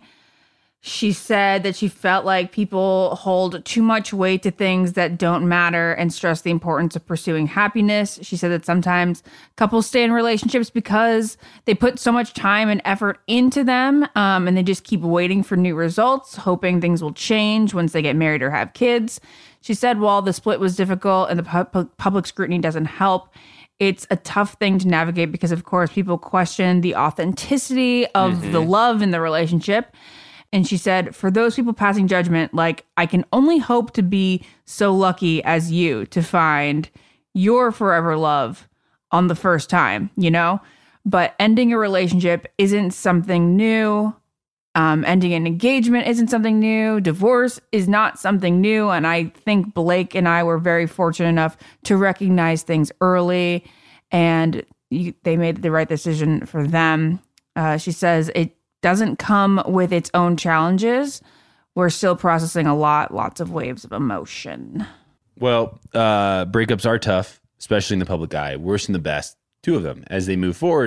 She said that she felt like people hold too much weight to things that don't matter and stress the importance of pursuing happiness. She said that sometimes couples stay in relationships because they put so much time and effort into them, um, and they just keep waiting for new results, hoping things will change once they get married or have kids. She said while the split was difficult and the pu- public scrutiny doesn't help, it's a tough thing to navigate because, of course, people question the authenticity of mm-hmm. the love in the relationship. And she said, for those people passing judgment, like, I can only hope to be so lucky as you to find your forever love on the first time, you know? But ending a relationship isn't something new. Um, ending an engagement isn't something new. Divorce is not something new. And I think Blake and I were very fortunate enough to recognize things early. And you, they made the right decision for them. Uh, she says it doesn't come with its own challenges. We're still processing a lot, lots of waves of emotion. Well, uh, breakups are tough, especially in the public eye. Worse than the best, two of them. As they move forward,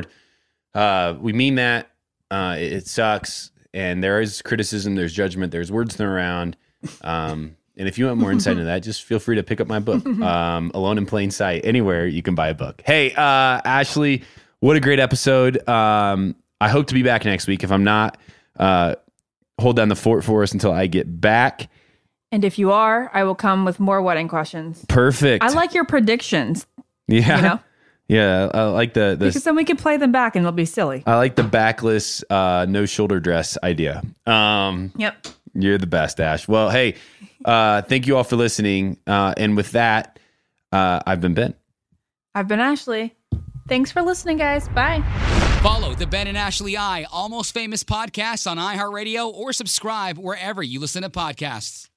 uh, we mean that. Uh, it, it sucks. And there is criticism, there's judgment, there's words thrown around. Um, and if you want more insight into that, just feel free to pick up my book, um, Alone in Plain Sight. Anywhere you can buy a book. Hey, uh, Ashley, what a great episode. Um, I hope to be back next week. If I'm not, uh, hold down the fort for us until I get back. And if you are, I will come with more wedding questions. Perfect. I like your predictions. Yeah. You know? Yeah. I like the, the because then we can play them back and it'll be silly. I like the backless, uh, no shoulder dress idea. Um, yep. You're the best, Ash. Well, hey, uh, thank you all for listening. Uh, and with that, uh, I've been Ben. I've been Ashley. Thanks for listening, guys. Bye. Follow the Ben and Ashley I Almost Famous podcast on iHeartRadio or subscribe wherever you listen to podcasts.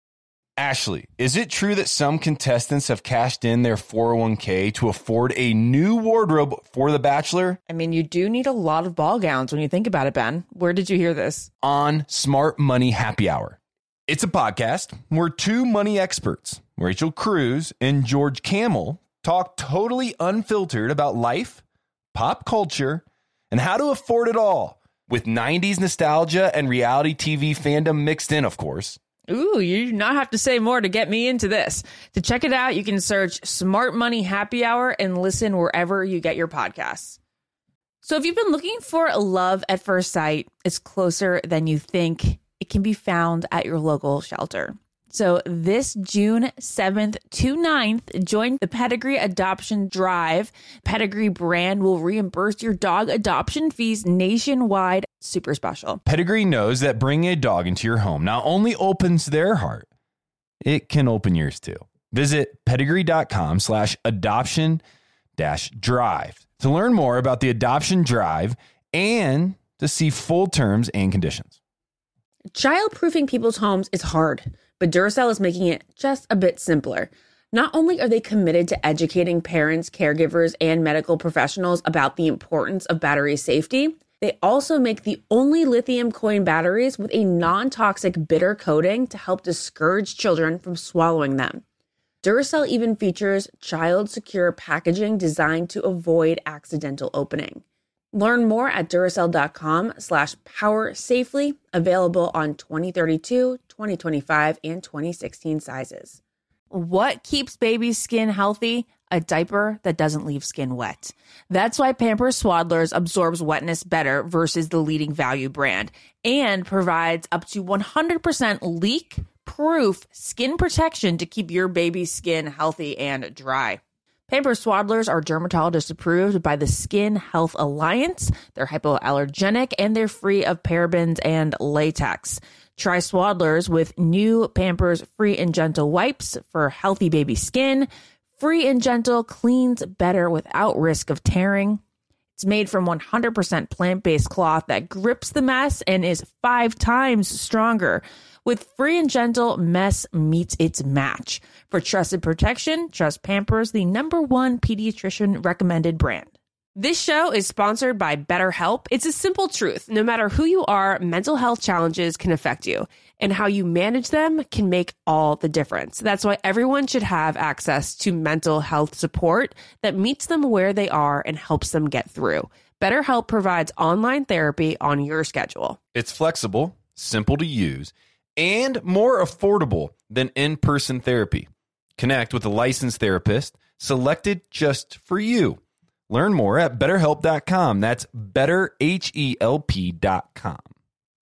Ashley, is it true that some contestants have cashed in their four oh one k to afford a new wardrobe for The Bachelor? I mean, you do need a lot of ball gowns when you think about it, Ben. Where did you hear this? On Smart Money Happy Hour. It's a podcast where two money experts, Rachel Cruz and George Camel, talk totally unfiltered about life, pop culture, and how to afford it all, with nineties nostalgia and reality T V fandom mixed in, of course. Ooh, you do not have to say more to get me into this. To check it out, you can search Smart Money Happy Hour and listen wherever you get your podcasts. So if you've been looking for love at first sight, it's closer than you think. It can be found at your local shelter. So this June seventh to ninth, join the Pedigree Adoption Drive. Pedigree brand will reimburse your dog adoption fees nationwide. Super special. Pedigree knows that bringing a dog into your home not only opens their heart, it can open yours too. Visit pedigree.com slash adoption dash drive to learn more about the adoption drive and to see full terms and conditions. Child-proofing people's homes is hard, but Duracell is making it just a bit simpler. Not only are they committed to educating parents, caregivers, and medical professionals about the importance of battery safety, they also make the only lithium coin batteries with a non-toxic bitter coating to help discourage children from swallowing them. Duracell even features child-secure packaging designed to avoid accidental opening. Learn more at Duracell.com slash power safely, available on twenty thirty-two, twenty twenty-five, and twenty sixteen sizes. What keeps baby skin healthy? A diaper that doesn't leave skin wet. That's why Pampers Swaddlers absorbs wetness better versus the leading value brand and provides up to one hundred percent leak-proof skin protection to keep your baby's skin healthy and dry. Pampers Swaddlers are dermatologist approved by the Skin Health Alliance. They're hypoallergenic and they're free of parabens and latex. Try Swaddlers with new Pampers Free and Gentle wipes for healthy baby skin. Free and Gentle cleans better without risk of tearing. It's made from one hundred percent plant-based cloth that grips the mess and is five times stronger. With Free and Gentle, mess meets its match. For trusted protection, trust Pampers, the number one pediatrician recommended brand. This show is sponsored by BetterHelp. It's a simple truth. No matter who you are, mental health challenges can affect you. and how you manage them can make all the difference. That's why everyone should have access to mental health support that meets them where they are and helps them get through. BetterHelp provides online therapy on your schedule. It's flexible, simple to use, and more affordable than in-person therapy. Connect with a licensed therapist selected just for you. Learn more at better help dot com. That's better help dot com.